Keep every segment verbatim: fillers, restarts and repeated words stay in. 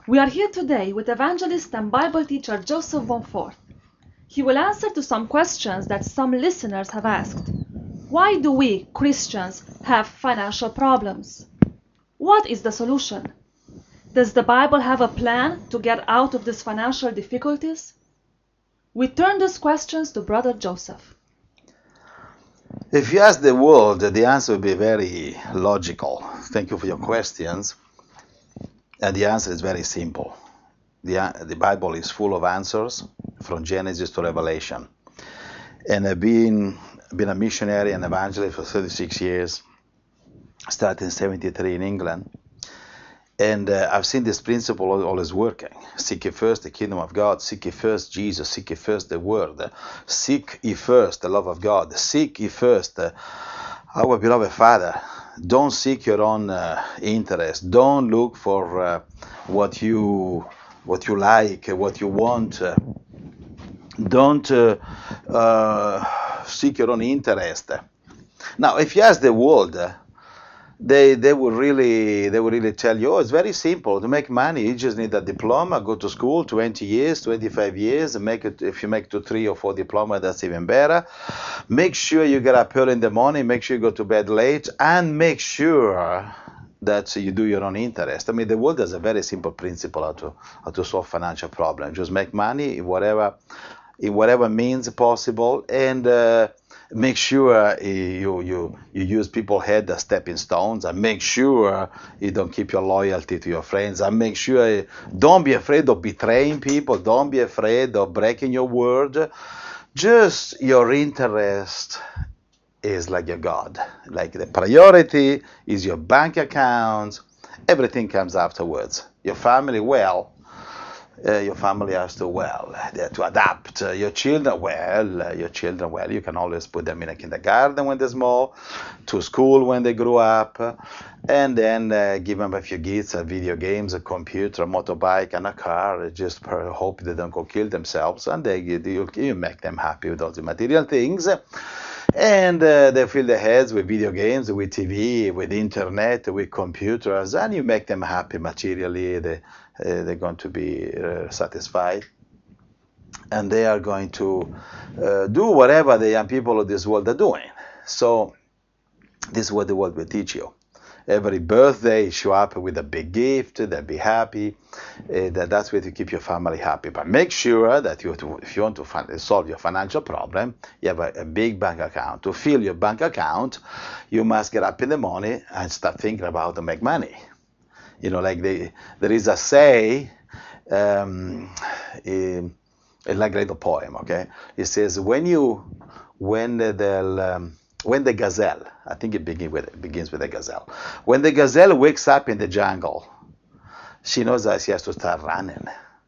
We are here today with evangelist and Bible teacher Joseph Von Forth. He will answer to some questions that some listeners have asked. Why do we, Christians, have financial problems? What is the solution? Does the Bible have a plan to get out of these financial difficulties? We turn these questions to Brother Joseph. If you ask the world, the answer will be very logical. Thank you for your questions. And the answer is very simple. The, the Bible is full of answers from Genesis to Revelation. And I've been, been a missionary and evangelist for thirty-six years, started in seventy-three in England. And uh, I've seen this principle always working. Seek ye first the kingdom of God. Seek ye first Jesus. Seek ye first the word. Seek ye first the love of God. Seek ye first uh, our beloved Father. Don't seek your own uh, interest. Don't look for uh, what you what you like, what you want. Uh, don't uh, uh, seek your own interest. Now, if you ask the world, uh, they they will really they will really tell you, oh, it's very simple to make money. You just need a diploma, go to school, twenty years, twenty-five years, and make it. If you make to three or four diploma, that's even better. Make sure you get up early in the morning. Make sure you go to bed late, and make sure that you do your own interest. I mean, the world has a very simple principle how to how to solve financial problems. Just make money in whatever in whatever means possible, and uh, make sure you you you use people's head as stepping stones, and make sure you don't keep your loyalty to your friends, and make sure don't be afraid of betraying people, don't be afraid of breaking your word. Just your interest is like your God. Like the priority is your bank account. Everything comes afterwards. Your family, well, Uh, your family has to, well, they have to adapt. Uh, your children, well, uh, your children, well, you can always put them in a kindergarten when they're small, to school when they grow up, uh, and then uh, give them a few gifts, uh, video games, a computer, a motorbike, and a car. Uh, just per, hope they don't go kill themselves, and they you, you make them happy with all the material things. And uh, they fill their heads with video games, with T V, with internet, with computers, and you make them happy materially. They, uh, they're going to be uh, satisfied. And they are going to uh, do whatever the young people of this world are doing. So this is what the world will teach you. Every birthday, show up with a big gift, they'll be happy. Uh, that, that's where to keep your family happy. But make sure that you, to, if you want to fin- solve your financial problem, you have a, a big bank account. To fill your bank account, you must get up in the morning and start thinking about how to make money. You know, like the, there is a say, um, in, it's like a little poem, okay? It says, when you, when they'll, um, when the gazelle, I think it, begin with, it begins with a gazelle. When the gazelle wakes up in the jungle, she knows that she has to start running.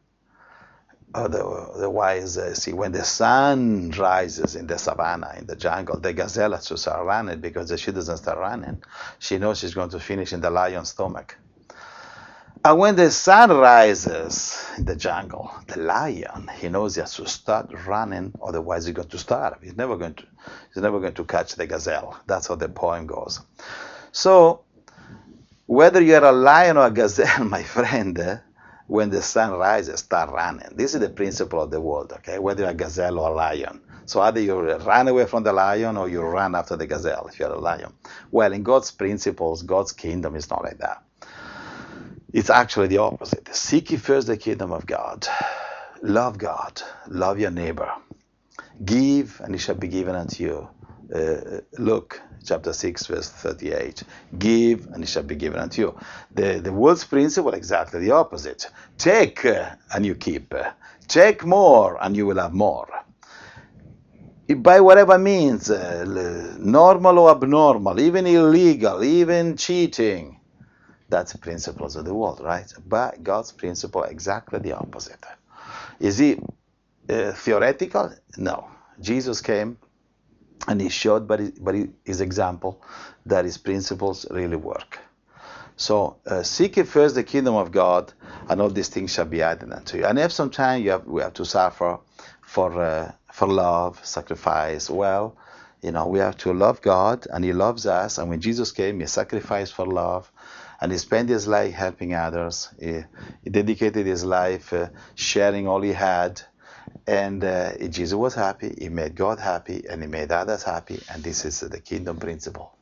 Otherwise, uh, see, when the sun rises in the savannah, in the jungle, the gazelle has to start running, because if she doesn't start running, she knows she's going to finish in the lion's stomach. And when the sun rises in the jungle, the lion, he knows he has to start running, otherwise he's going to starve. He's never going to, he's never going to catch the gazelle. That's how the poem goes. So, whether you're a lion or a gazelle, my friend, when the sun rises, start running. This is the principle of the world, okay? Whether you're a gazelle or a lion. So either you run away from the lion or you run after the gazelle if you're a lion. Well, in God's principles, God's kingdom is not like that. It's actually the opposite. Seek ye first the kingdom of God. Love God. Love your neighbor. Give, and it shall be given unto you. Uh, Luke chapter six, verse thirty-eight. Give, and it shall be given unto you. The, the world's principle, exactly the opposite. Take, uh, and you keep. Take more, and you will have more. By whatever means, uh, normal or abnormal, even illegal, even cheating. That's the principles of the world, right? But God's principle, exactly the opposite. Is he uh, theoretical? No. Jesus came and he showed by his, by his example that his principles really work. So uh, seek ye first the kingdom of God, and all these things shall be added unto you. And if sometimes you have, we have to suffer for uh, for love, sacrifice, well, you know, we have to love God, and he loves us. And when Jesus came, he sacrificed for love. and he spent his life helping others. He, he dedicated his life uh, sharing all he had. And uh, Jesus was happy, he made God happy, and he made others happy, and this is the kingdom principle.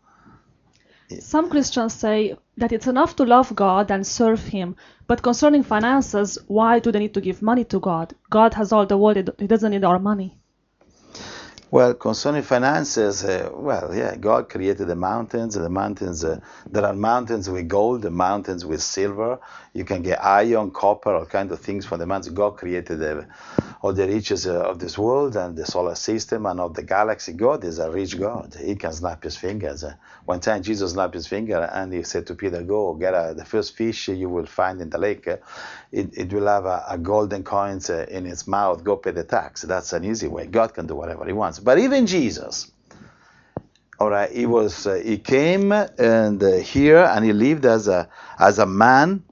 Some Christians say that it's enough to love God and serve Him, but concerning finances, why do they need to give money to God? God has all the world, He doesn't need our money. Well, concerning finances, uh, well, yeah, God created the mountains. The mountains, uh, there are mountains with gold, the mountains with silver. You can get iron, copper, all kinds of things from the mountains. God created the, all the riches uh, of this world and the solar system and of the galaxy. God is a rich God. He can snap his fingers. Uh, one time Jesus snapped his finger and he said to Peter, go get a, the first fish you will find in the lake. Uh, it, it will have a, a golden coins uh, in its mouth. Go pay the tax. That's an easy way. God can do whatever he wants. But even Jesus, all right, he was uh, he came and uh, here and he lived as a as a man,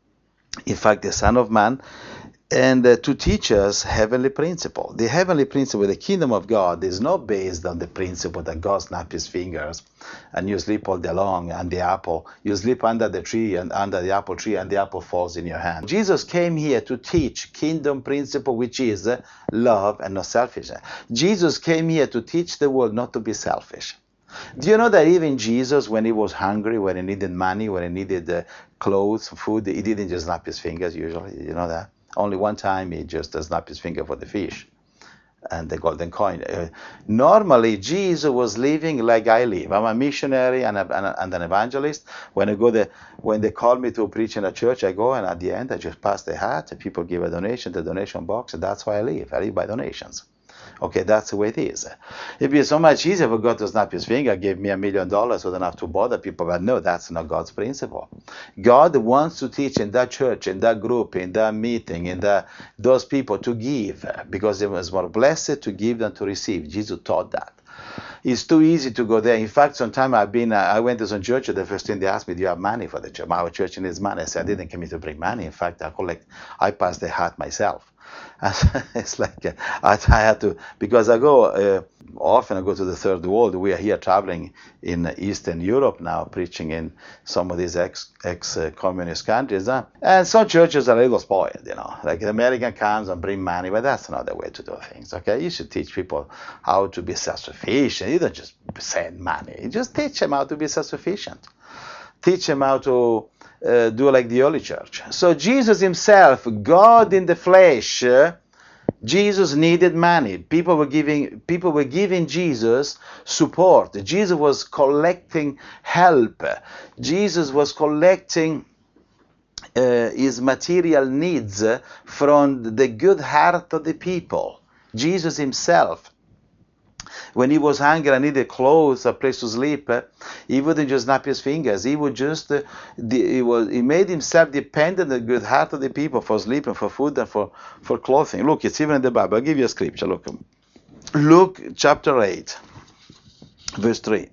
in fact, the Son of Man, and uh, to teach us heavenly principle. The heavenly principle, the kingdom of God, is not based on the principle that God snaps his fingers and you sleep all day long and the apple, you sleep under the tree and under the apple tree and the apple falls in your hand. Jesus came here to teach kingdom principle, which is uh, love and not selfishness. Jesus came here to teach the world not to be selfish. Do you know that even Jesus, when he was hungry, when he needed money, when he needed uh, clothes, food, he didn't just snap his fingers usually, you know that? Only one time he just uh, snapped his finger for the fish and the golden coin. Uh, normally, Jesus was living like I live. I'm a missionary and, a, and, a, and an evangelist. When I go there, when they call me to preach in a church, I go and at the end I just pass the hat. People give a donation, the donation box. And that's why I live. I live by donations. Okay, that's the way it is. It'd be so much easier for God to snap his finger, give me a million dollars so I don't have to bother people. But no, that's not God's principle. God wants to teach in that church, in that group, in that meeting, in that, those people to give, because it was more blessed to give than to receive. Jesus taught that. It's too easy to go there. In fact, sometimes I've been, uh, I went to some church, the first thing they asked me, do you have money for the church? Our church needs money. I said, I didn't come here to bring money. In fact, I collect, I pass the hat myself. It's like uh, I, I had to, because I go uh, often I go to the third world. We are here traveling in Eastern Europe now, preaching in some of these ex ex uh, communist countries, huh? And some churches are a little spoiled, you know. Like the American comes and bring money, but that's not the way to do things. Okay, you should teach people how to be self-sufficient. You don't just send money. You just teach them how to be self-sufficient. Teach them how to Uh, do like the early church. So Jesus himself, God in the flesh, uh, Jesus needed money. People were giving, people were giving Jesus support. Jesus was collecting help. Jesus was collecting uh, his material needs from the good heart of the people. Jesus himself, when he was hungry and needed clothes, a place to sleep, uh, he wouldn't just snap his fingers. He would just, uh, the, he, was, he made himself dependent on the good heart of the people for sleep and for food and for, for clothing. Look, it's even in the Bible. I'll give you a scripture. Look, Luke chapter eight, verse three.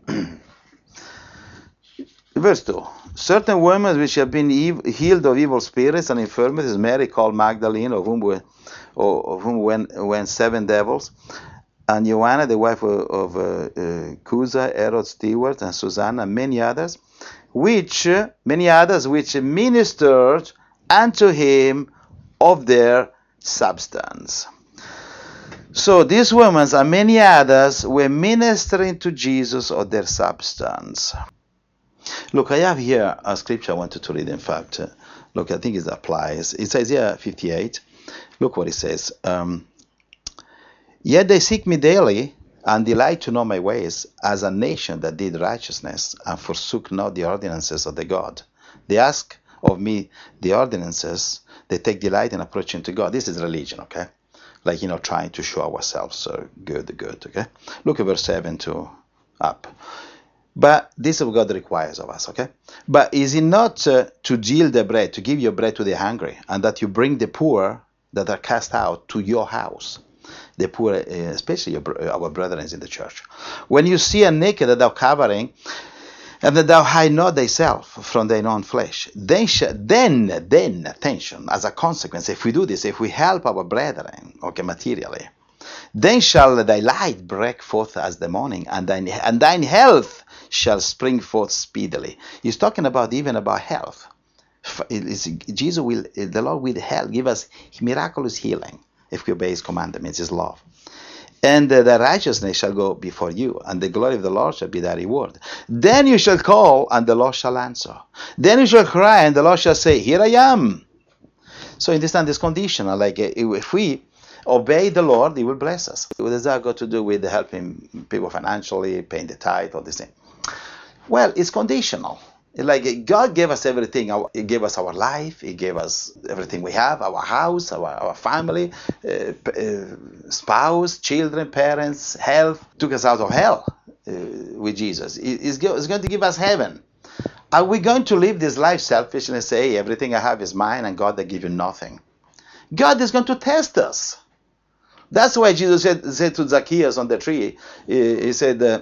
Verse two. Certain women which have been ev healed of evil spirits and infirmities, Mary called Magdalene, of whom were, of whom went, went seven devils, and Joanna, the wife of, of uh, uh, Cusa, Herod's steward, and Susanna, and many others, which uh, many others which ministered unto him of their substance. So these women and many others were ministering to Jesus of their substance. Look, I have here a scripture I wanted to read. In fact, uh, look, I think it applies. It says here, fifty-eight. Look what it says. Um, Yet they seek me daily, and delight to know my ways, as a nation that did righteousness, and forsook not the ordinances of the God. They ask of me the ordinances, they take delight in approaching to God. This is religion, okay? Like, you know, trying to show ourselves uh, good, good, okay? Look at verse seven to up. But this is what God requires of us, okay? But is it not uh, to yield the bread, to give your bread to the hungry, and that you bring the poor that are cast out to your house? The poor, especially your, our brethren in the church. When you see a naked that thou covering, and that thou hide not thyself from thine own flesh, then, then, then, attention, as a consequence, if we do this, if we help our brethren, okay, materially, Then shall thy light break forth as the morning, and thine and thine health shall spring forth speedily. He's talking about even about health. It's, Jesus will, the Lord will help, give us miraculous healing if we obey His commandments, His love. And uh, the righteousness shall go before you, and the glory of the Lord shall be thy reward. Then you shall call, and the Lord shall answer. Then you shall cry, and the Lord shall say, Here I am. So in this time, this conditional, like uh, if we obey the Lord, He will bless us. What does that got to do with helping people financially, paying the tithe, all this thing? Well, it's conditional. Like God gave us everything. He gave us our life. He gave us everything we have, our house, our, our family, uh, uh, spouse, children, parents, health. Took us out of hell uh, with Jesus. He's going to give us heaven. Are we going to live this life selfishly and say, hey, everything I have is mine and God, I give you nothing? God is going to test us. That's why Jesus said, said to Zacchaeus on the tree, he, he said, uh,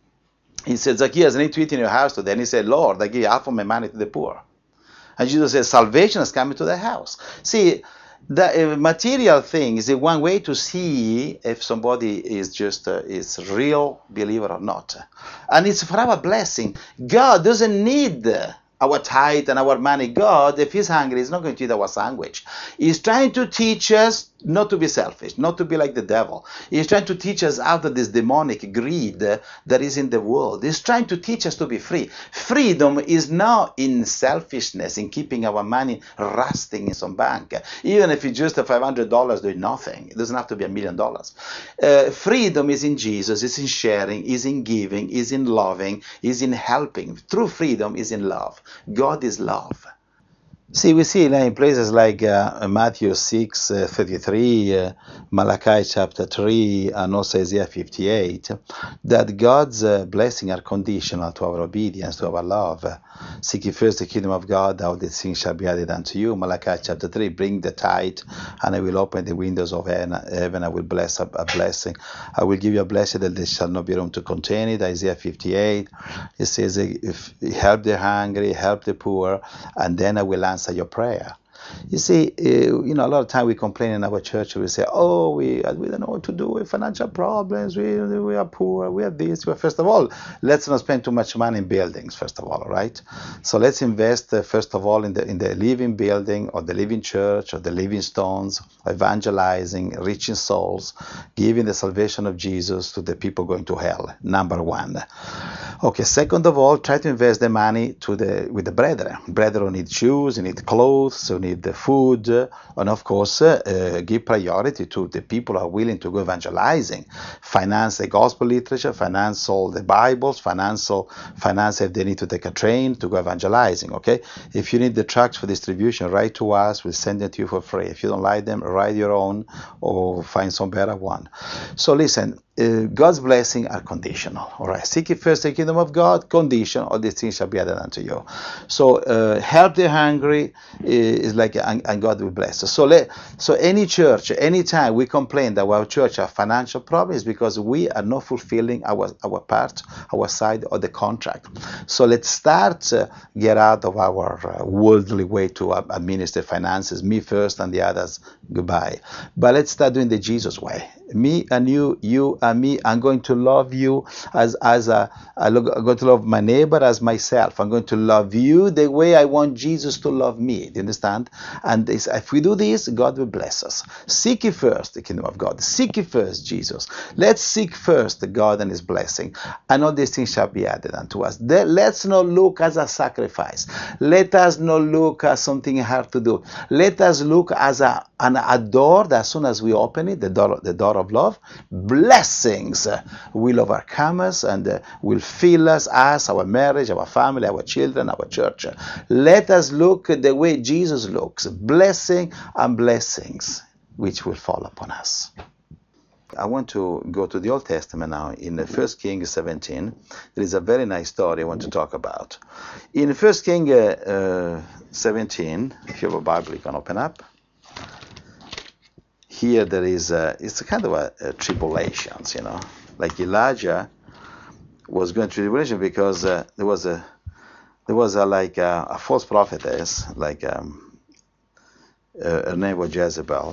He said, Zacchaeus, I need to eat in your house today. And he said, Lord, I give half of my money to the poor. And Jesus said, salvation is coming to the house. See, the uh, material thing is the one way to see if somebody is just uh, is real believer or not. And it's for our blessing. God doesn't need our tithe and our money. God, if He's hungry, He's not going to eat our sandwich. He's trying to teach us not to be selfish, not to be like the devil. He's trying to teach us out of this demonic greed uh, that is in the world. He's trying to teach us to be free. Freedom is not in selfishness, in keeping our money rusting in some bank. Even if it's just a five hundred dollars doing nothing. It doesn't have to be a million dollars. Uh, freedom is in Jesus, is in sharing, is in giving, is in loving, is in helping. True freedom is in love. God is love. See, we see in places like uh, Matthew six thirty-three, uh, Malachi chapter three, and also Isaiah fifty-eight, that God's uh, blessing are conditional to our obedience, to our love. Seek ye first the kingdom of God, all these things shall be added unto you. Malachi chapter three, bring the tithe, and I will open the windows of heaven, I will bless a, a blessing. I will give you a blessing that there shall not be room to contain it. Isaiah fifty-eight, it says, if help the hungry, help the poor, and then I will answer your prayer. You see, uh, you know, a lot of time we complain in our church. We say, "Oh, we we don't know what to do with financial problems. We we are poor. We are this." Well, first of all, let's not spend too much money in buildings. First of all, right? So let's invest uh, first of all in the in the living building or the living church or the living stones, evangelizing, reaching souls, giving the salvation of Jesus to the people going to hell. Number one. Okay. Second of all, try to invest the money to the with the brethren. Brethren who need shoes, who need clothes, who need the food, uh, and of course, uh, uh, give priority to the people who are willing to go evangelizing. Finance the gospel literature, finance all the Bibles, finance, all, finance if they need to take a train to go evangelizing. Okay, if you need the tracts for distribution, write to us. We'll send it to you for free. If you don't like them, write your own or find some better one. So listen. Uh, God's blessing are conditional. All right, seek ye first the kingdom of God. Condition, all these things shall be added unto you. So uh, help the hungry is like, and, and God will bless us. So let, so any church, anytime we complain that our church have financial problems, because we are not fulfilling our our part, our side of the contract. So let's start uh, get out of our uh, worldly way to uh, administer finances. Me first, and the others goodbye. But let's start doing the Jesus way. Me and you, you and me. I'm going to love you as as a. I'm going to love my neighbor as myself. I'm going to love you the way I want Jesus to love me. Do you understand? And this, if we do this, God will bless us. Seek ye first the kingdom of God. Seek ye first Jesus. Let's seek first God and His blessing, and all these things shall be added unto us. Let's not look as a sacrifice. Let us not look as something hard to do. Let us look as a an a door that as soon as we open it, the door, the door of love, blessings uh, will overcome us and uh, will fill us, us, our marriage, our family, our children, our church. Let us look the way Jesus looks, blessing and blessings which will fall upon us. I want to go to the Old Testament now. In First Kings seventeen, there is a very nice story I want to talk about. In First Kings uh, uh, seventeen, if you have a Bible, you can open up. Here there is a, it's a kind of a, a tribulations, you know, like Elijah was going through tribulation because uh, there was a there was a like a, a false prophetess, like um, uh, her name was Jezebel,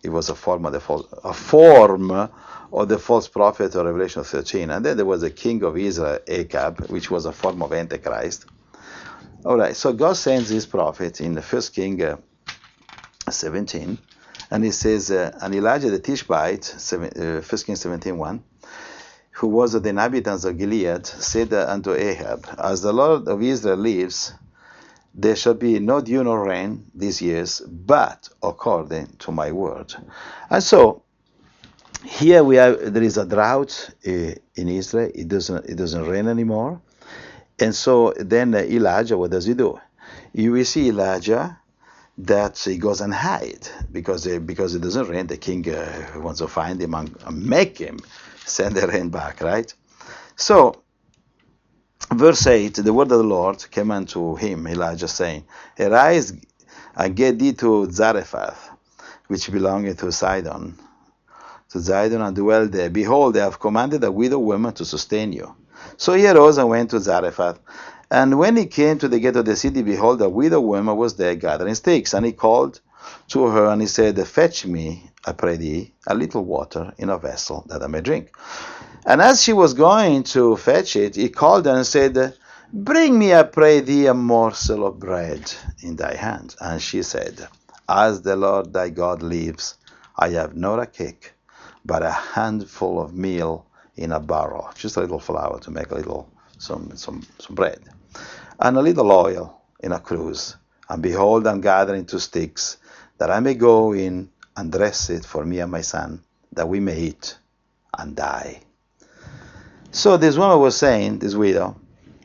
it was a form of the false, a form of the false prophet of Revelation thirteen. And then there was a king of Israel, Ahab, which was a form of Antichrist. All right, so God sends his prophet in the First King uh, seventeen, and he says, uh, and Elijah the Tishbite, seven, uh, First King seventeen one, who was of the inhabitants of Gilead, said unto Ahab, as the Lord of Israel lives, there shall be no dew nor rain these years, but according to my word. And so here we have, there is a drought uh, in Israel. It doesn't, it doesn't rain anymore. And so then uh, Elijah, what does he do? You will see Elijah that he goes and hide because uh, because it doesn't rain. The king uh, wants to find him and, and make him send the rain back, right? So, verse eight, the word of the Lord came unto him, Elijah, saying, arise and get thee to Zarephath, which belongeth to Sidon, to Zidon, and dwell there. Behold, I have commanded a widow woman to sustain you. So he arose and went to Zarephath. And when he came to the gate of the city, behold, a widow woman was there gathering sticks. And he called to her, and he said, fetch me, I pray thee, a little water in a vessel, that I may drink. And as she was going to fetch it, he called her and said, bring me, I pray thee, a morsel of bread in thy hand. And she said, as the Lord thy God lives, I have not a cake, but a handful of meal in a barrel, just a little flour to make a little some some some bread, and a little oil in a cruse. And behold, I'm gathering two sticks, that I may go in and dress it for me and my son, that we may eat and die. So this woman was saying, this widow,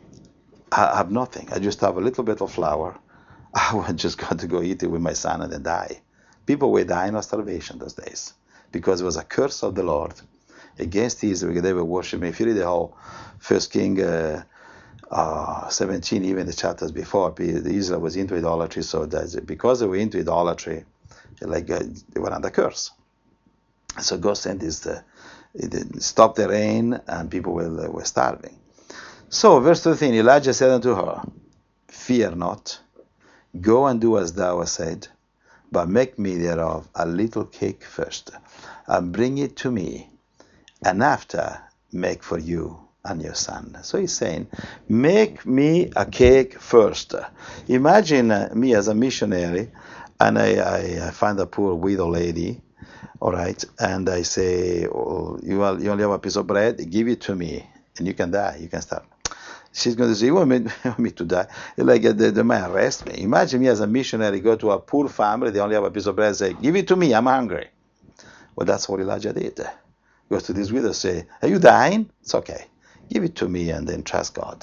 I have nothing. I just have a little bit of flour. I just got to go eat it with my son and then die. People were dying of starvation those days because it was a curse of the Lord against Israel. They were worshiping. If you read the whole First King uh, uh, seventeen, even the chapters before, Israel was into idolatry. So that because they were into idolatry, like uh, they were under curse. So God sent this, uh, it stopped the rain, and people were, uh, were starving. So verse thirteen, Elijah said unto her, fear not, go and do as thou hast said, but make me thereof a little cake first, and bring it to me, and after make for you and your son. So he's saying, make me a cake first. Imagine uh, me as a missionary, and I, I, I find a poor widow lady, all right, and I say, oh, you, all, you only have a piece of bread, give it to me, and you can die, you can starve. She's going to say, you want me, you want me to die? Like, uh, they, they might arrest me. Imagine me as a missionary, go to a poor family, they only have a piece of bread, say, give it to me, I'm hungry. Well, that's what Elijah did. Goes to this widow, say, are you dying? It's okay. Give it to me and then trust God.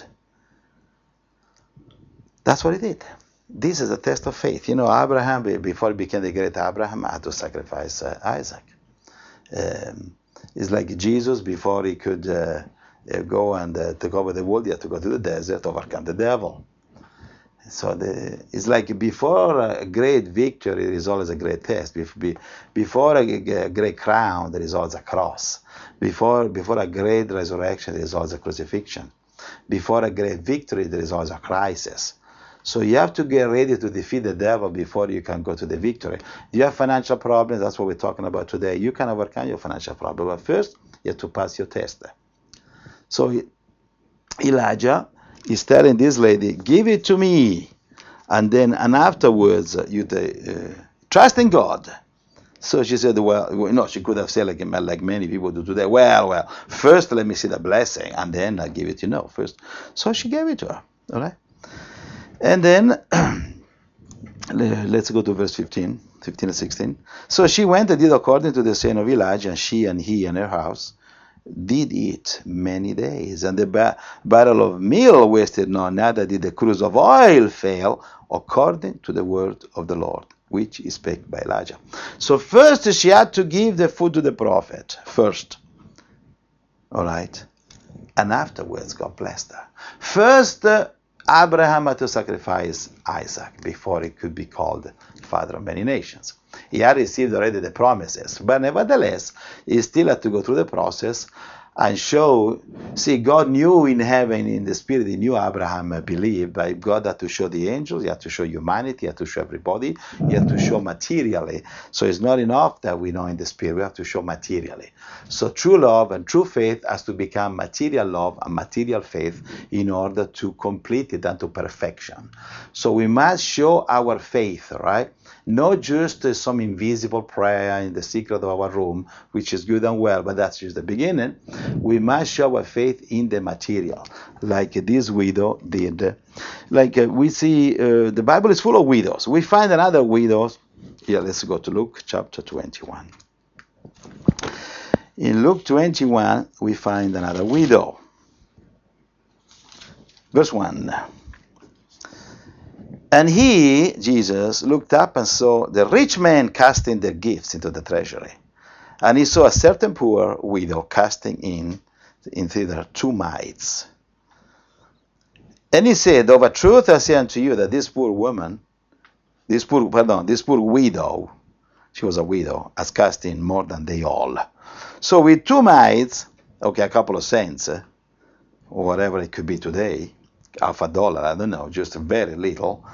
That's what he did. This is a test of faith. You know, Abraham, before he became the great Abraham, had to sacrifice uh, Isaac. Um, it's like Jesus, before he could uh, go and uh, take over the world, he had to go to the desert, overcome the devil. So the, it's like before a great victory, there is always a great test. Before a, a great crown, there is always a cross. Before, before a great resurrection, there is always a crucifixion. Before a great victory, there is always a crisis. So you have to get ready to defeat the devil before you can go to the victory. Do you have financial problems? That's what we're talking about today. You can overcome your financial problem. But first, you have to pass your test. So Elijah is telling this lady, give it to me. And then, and afterwards, you uh, trust in God. So she said, well, no, she could have said, like, like many people do today, well, well, first let me see the blessing, and then I'll give it to you. No, first. So she gave it to her, all right? And then, let's go to verse fifteen, fifteen and sixteen. So she went and did according to the saying of Elijah, and she and he and her house did eat many days, and the ba- barrel of meal wasted not, neither did the cruse of oil fail, according to the word of the Lord, which is spoken by Elijah. So first she had to give the food to the prophet, first. All right? And afterwards God blessed her. First, uh, Abraham had to sacrifice Isaac before he could be called father of many nations. He had received already the promises, but nevertheless, he still had to go through the process and show, see, God knew in heaven, in the spirit, he knew Abraham uh, believed, but God had to show the angels, he had to show humanity, he had to show everybody, he had to show materially. So it's not enough that we know in the spirit, we have to show materially. So true love and true faith has to become material love and material faith in order to complete it unto perfection. So we must show our faith, right? Not just uh, some invisible prayer in the secret of our room, which is good and well, but that's just the beginning. We must show our faith in the material, like uh, this widow did. Like uh, we see, uh, the Bible is full of widows. We find another widow. Here, let's go to Luke chapter twenty-one. In Luke twenty-one, we find another widow. Verse one. And he, Jesus, looked up and saw the rich men casting their gifts into the treasury. And he saw a certain poor widow casting in, in thither two mites. And he said, of a truth I say unto you that this poor woman, this poor, pardon, this poor widow, she was a widow, has cast in more than they all. So with two mites, okay, a couple of cents, eh, or whatever it could be today, half a dollar, I don't know, just very little.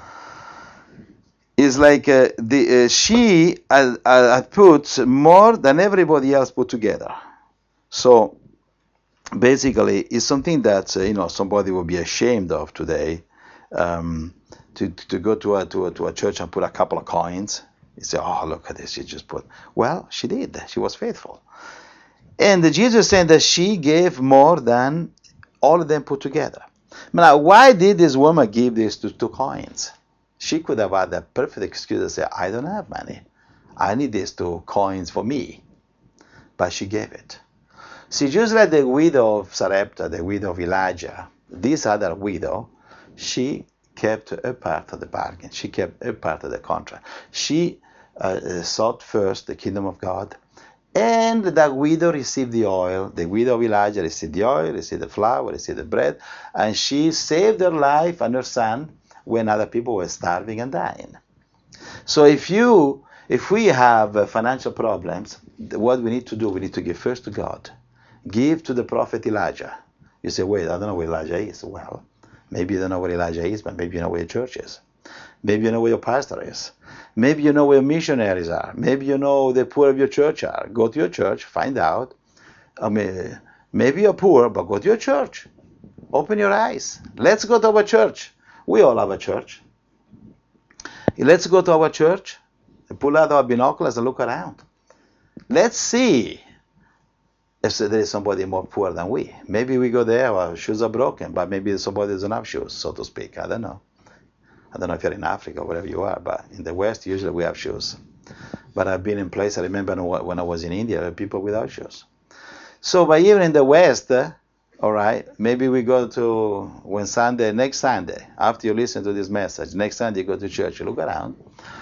It's like uh, the uh, she had, had put more than everybody else put together. So basically, it's something that uh, you know somebody would be ashamed of today. Um, to to go to a to a to a church and put a couple of coins. You say, "Oh, look at this! She just put." Well, she did. She was faithful. And Jesus said that she gave more than all of them put together. Now, why did this woman give these two, two coins? She could have had a perfect excuse to say, I don't have money. I need these two coins for me. But she gave it. See, just like the widow of Sarepta, the widow of Elijah, this other widow, she kept her part of the bargain. She kept her part of the contract. She uh, sought first the kingdom of God. And that widow received the oil. The widow of Elijah received the oil, received the flour, received the bread. And she saved her life and her son when other people were starving and dying. So if you, if we have uh, financial problems, what we need to do, we need to give first to God. Give to the prophet Elijah. You say, wait, I don't know where Elijah is. Well, maybe you don't know where Elijah is, but maybe you know where your church is. Maybe you know where your pastor is. Maybe you know where missionaries are. Maybe you know the poor of your church are. Go to your church, find out. I mean, maybe you're poor, but go to your church. Open your eyes. Let's go to our church. We all have a church. Let's go to our church, pull out our binoculars and look around. Let's see if there is somebody more poor than we. Maybe we go there, our shoes are broken, but maybe somebody doesn't have shoes, so to speak. I don't know. I don't know if you're in Africa or wherever you are, but in the West, usually we have shoes. But I've been in places, I remember when I was in India, there were people without shoes. So, but even in the West, uh, all right, maybe we go to, when Sunday, next Sunday, after you listen to this message, next Sunday you go to church, you look around,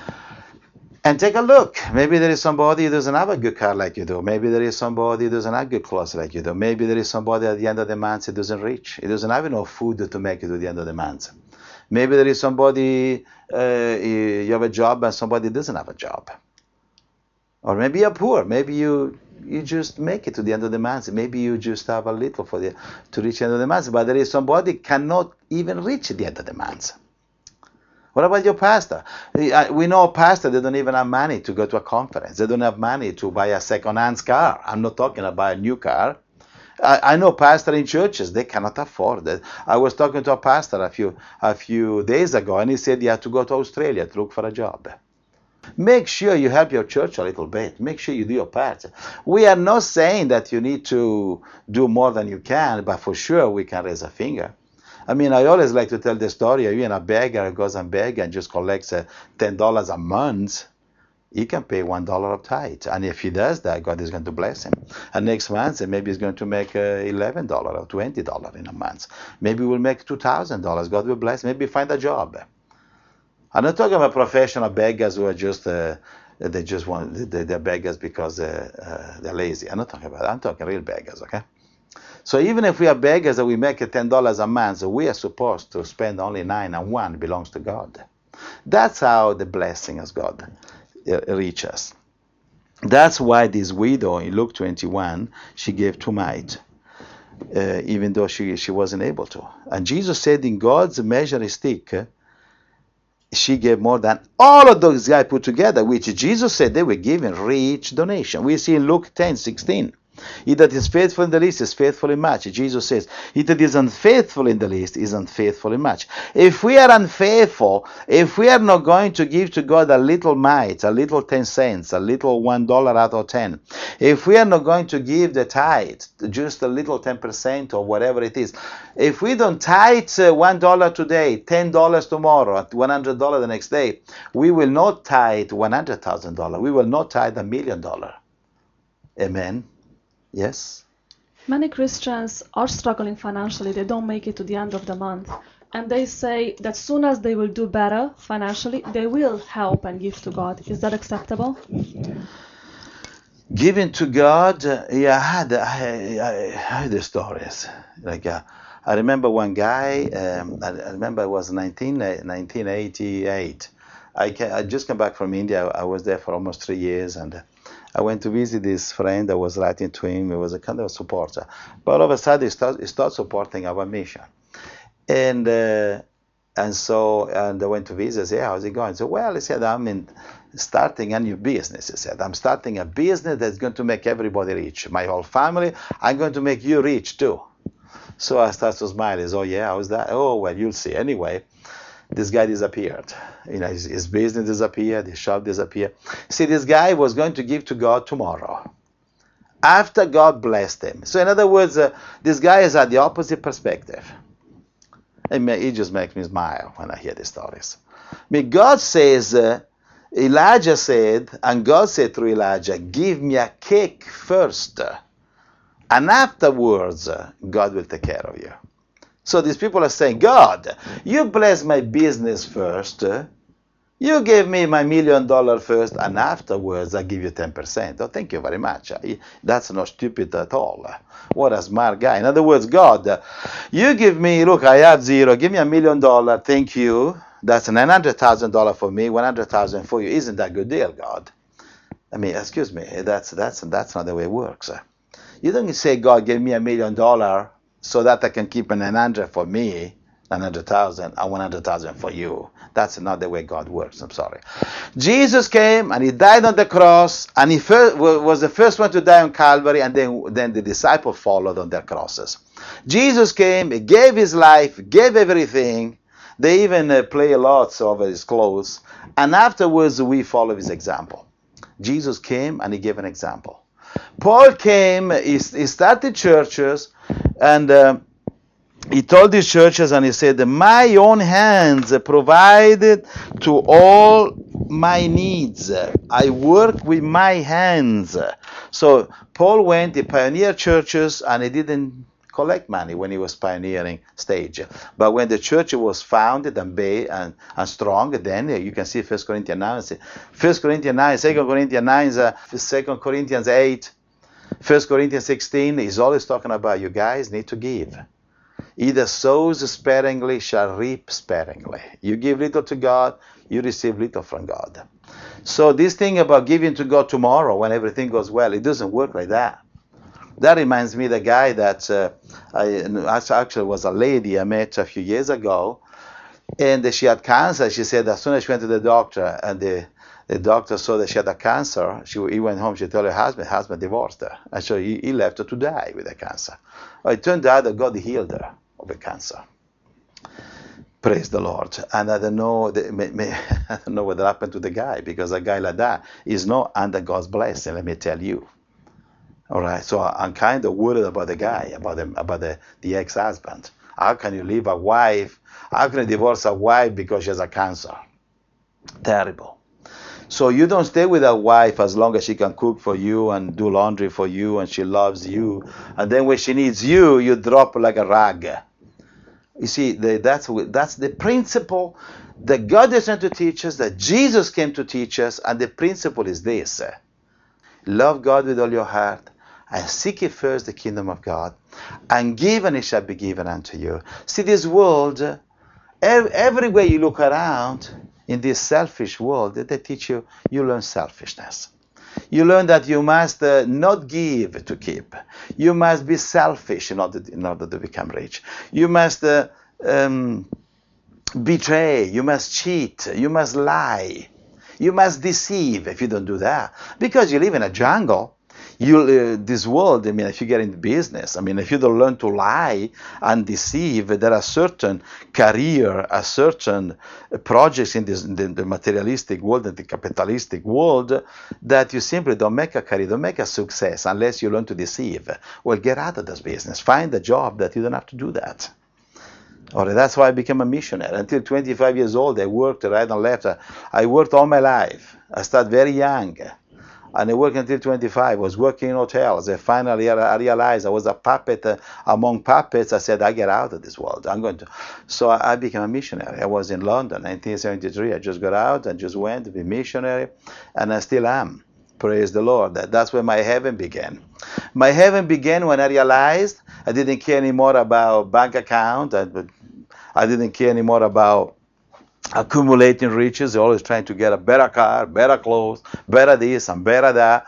and take a look. Maybe there is somebody who doesn't have a good car like you do. Maybe there is somebody who doesn't have good clothes like you do. Maybe there is somebody at the end of the month who doesn't reach. He doesn't have enough food to make it to the end of the month. Maybe there is somebody, uh, you have a job and somebody doesn't have a job. Or maybe you're poor. Maybe you you just make it to the end of the month. Maybe you just have a little for the to reach the end of the month. But there is somebody cannot even reach the end of the month. What about your pastor? We know a pastor, they don't even have money to go to a conference. They don't have money to buy a second-hand car. I'm not talking about a new car. I, I know pastors in churches, they cannot afford it. I was talking to a pastor a few a few days ago, and he said he had to go to Australia to look for a job. Make sure you help your church a little bit. Make sure you do your part. We are not saying that you need to do more than you can, but for sure we can raise a finger. I mean, I always like to tell the story of even a beggar goes and begs and just collects uh, ten dollars a month. He can pay one dollar of tithe. And if he does that, God is going to bless him. And next month, maybe he's going to make uh, eleven dollars or twenty dollars in a month. Maybe we'll make two thousand dollars. God will bless him. Maybe find a job. I'm not talking about professional beggars who are just, uh, they just want, they're beggars because uh, uh, they're lazy. I'm not talking about that. I'm talking real beggars, okay? So even if we are beggars and we make ten dollars a month, we are supposed to spend only nine and one belongs to God. That's how the blessing of God reach us. That's why this widow in Luke twenty-one, she gave two mites. uh, even though she, she wasn't able to. And Jesus said, in God's measuring stick, uh, she gave more than all of those guys put together, which Jesus said they were giving rich donation. We see in Luke ten sixteen. He that is faithful in the least is faithful in much. Jesus says, he that is unfaithful in the least is unfaithful in much. If we are unfaithful, if we are not going to give to God a little mite, a little ten cents, a little one dollar out of ten, if we are not going to give the tithe, just a little ten percent or whatever it is, if we don't tithe uh, one dollar today, ten dollars tomorrow, one hundred dollars the next day, we will not tithe one hundred thousand dollars. We will not tithe a million dollars. Amen. Yes? Many Christians are struggling financially. They don't make it to the end of the month. And they say that soon as they will do better financially, they will help and give to God. Is that acceptable? Giving to God, uh, yeah, I had, I, I heard the stories. Like, uh, I remember one guy, um, I, I remember it was nineteen, nineteen eighty-eight. I, came, I just came back from India. I was there for almost three years, and uh, I went to visit this friend. I was writing to him. He was a kind of supporter. But all of a sudden, he started, he started supporting our mission. And uh, and so and I went to visit. I said, how's it going? So, well, he said, I'm in starting a new business. He said, I'm starting a business that's going to make everybody rich. My whole family, I'm going to make you rich too. So I started to smile. He said, oh, yeah, how's that? Oh, well, you'll see. Anyway, this guy disappeared. You know, his, his business disappeared, his shop disappeared. See, this guy was going to give to God tomorrow, after God blessed him. So in other words, uh, this guy is at the opposite perspective. And it just makes me smile when I hear these stories. I mean, God says, uh, Elijah said, and God said through Elijah, give me a cake first, and afterwards uh, God will take care of you. So these people are saying, God, you bless my business first, you gave me my million dollar first, and afterwards I give you ten percent. Oh, thank you very much. That's not stupid at all. What a smart guy. In other words, God, you give me, look, I have zero, give me a million dollar, thank you. That's nine hundred thousand dollars for me, one hundred thousand dollars for you. Isn't that a good deal, God? I mean, excuse me, that's, that's, that's not the way it works. You don't say, God, give me a million dollars, so that I can keep a nine hundred for me, nine hundred thousand, and one hundred thousand for you. That's not the way God works. I'm sorry. Jesus came and he died on the cross, and he first, was the first one to die on Calvary, and then, then the disciples followed on their crosses. Jesus came, he gave his life, gave everything. They even uh, play lots over his clothes, and afterwards we follow his example. Jesus came and he gave an example. Paul came, he, he started churches, and uh, he told these churches, and he said, my own hands provided to all my needs. I work with my hands. So Paul went, he pioneered churches, and he didn't collect money when he was pioneering stage. But when the church was founded and, ba- and, and strong, then you can see First Corinthians nine, First Corinthians nine, Second Corinthians nine, Second Corinthians eight, First Corinthians sixteen is always talking about you guys need to give. Either sows sparingly shall reap sparingly. You give little to God, you receive little from God. So this thing about giving to God tomorrow when everything goes well, it doesn't work like that. That reminds me of the guy that uh, I actually was a lady I met a few years ago, and she had cancer. She said as soon as she went to the doctor and the The doctor saw that she had a cancer. She, he went home. She told her husband. Her husband divorced her, and so he, he left her to die with the cancer. Well, it turned out that God healed her of the cancer. Praise the Lord. And I don't know. The, may, may, I don't know what happened to the guy, because a guy like that is not under God's blessing. Let me tell you. All right. So I'm kind of worried about the guy, about the about the, the ex-husband. How can you leave a wife? How can you divorce a wife because she has a cancer? Terrible. So you don't stay with a wife as long as she can cook for you and do laundry for you and she loves you. And then when she needs you, you drop like a rag. You see, the, that's, that's the principle that God is trying to teach us, that Jesus came to teach us. And the principle is this. Love God with all your heart and seek ye first the kingdom of God, and give and it shall be given unto you. See, this world, everywhere you look around, in this selfish world, they teach you, you learn selfishness. You learn that you must uh, not give to keep. You must be selfish in order, in order to become rich. You must uh, um, betray. You must cheat. You must lie. You must deceive if you don't do that. Because you live in a jungle. You, uh, this world, I mean, if you get into business, I mean, if you don't learn to lie and deceive, there are certain career, a certain projects in, this, in the, the materialistic world and the capitalistic world that you simply don't make a career, don't make a success unless you learn to deceive. Well, get out of this business. Find a job that you don't have to do that. Or that's why I became a missionary. Until twenty-five years old, I worked right and left. I worked all my life. I started very young. And I worked until twenty-five. I was working in hotels. I finally I realized I was a puppet uh, among puppets. I said, I get out of this world. I'm going to. So I, I became a missionary. I was in London, nineteen seventy-three. I just got out and just went to be missionary. And I still am. Praise the Lord. That, that's where my heaven began. My heaven began when I realized I didn't care anymore about bank account. I, I didn't care anymore about accumulating riches, always trying to get a better car, better clothes, better this and better that.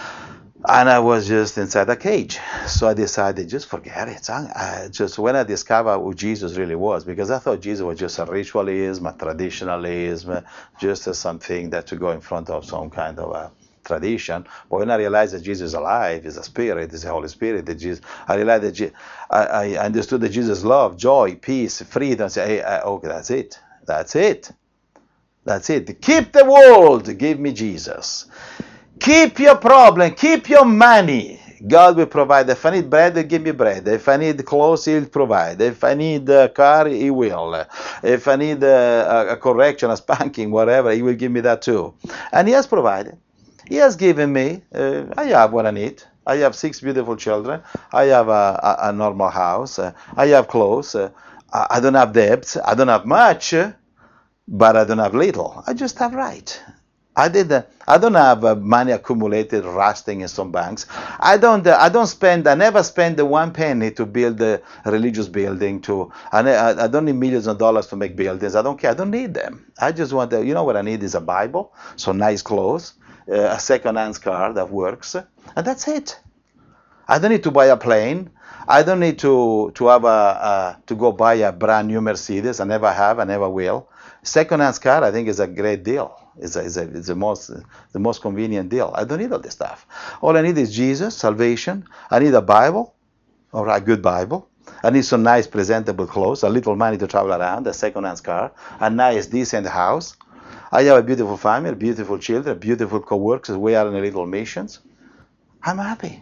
And I was just inside a cage. So I decided, just forget it. I just when I discovered who Jesus really was, because I thought Jesus was just a ritualism, a traditionalism, just as something that to go in front of some kind of a tradition. But when I realized that Jesus is alive, is a spirit, is the Holy Spirit, that Jesus, I realized that Je- I, I understood that Jesus loved joy, peace, freedom. So I, I, okay, that's it. That's it. That's it. Keep the world. Give me Jesus. Keep your problem. Keep your money. God will provide. If I need bread, He'll give me bread. If I need clothes, He'll provide. If I need a car, He will. If I need a, a correction, a spanking, whatever, He will give me that too. And He has provided. He has given me. Uh, I have what I need. I have six beautiful children. I have a, a, a normal house. Uh, I have clothes. Uh, I don't have debts. I don't have much, but I don't have little. I just have right. I did. Uh, I don't have uh, money accumulated, rusting in some banks. I don't. Uh, I don't spend. I never spend the one penny to build a religious building. To. I, I, I don't need millions of dollars to make buildings. I don't care. I don't need them. I just want. To, you know what I need is a Bible, some nice clothes, uh, a second-hand car that works, and that's it. I don't need to buy a plane. I don't need to to have a uh, to go buy a brand new Mercedes. I never have. I never will. Second-hand car, I think, is a great deal. It's a, it's a, it's the most the most convenient deal. I don't need all this stuff. All I need is Jesus, salvation. I need a Bible, or a good Bible. I need some nice, presentable clothes, a little money to travel around, a second-hand car, a nice, decent house. I have a beautiful family, beautiful children, beautiful co-workers. We are in a little missions. I'm happy.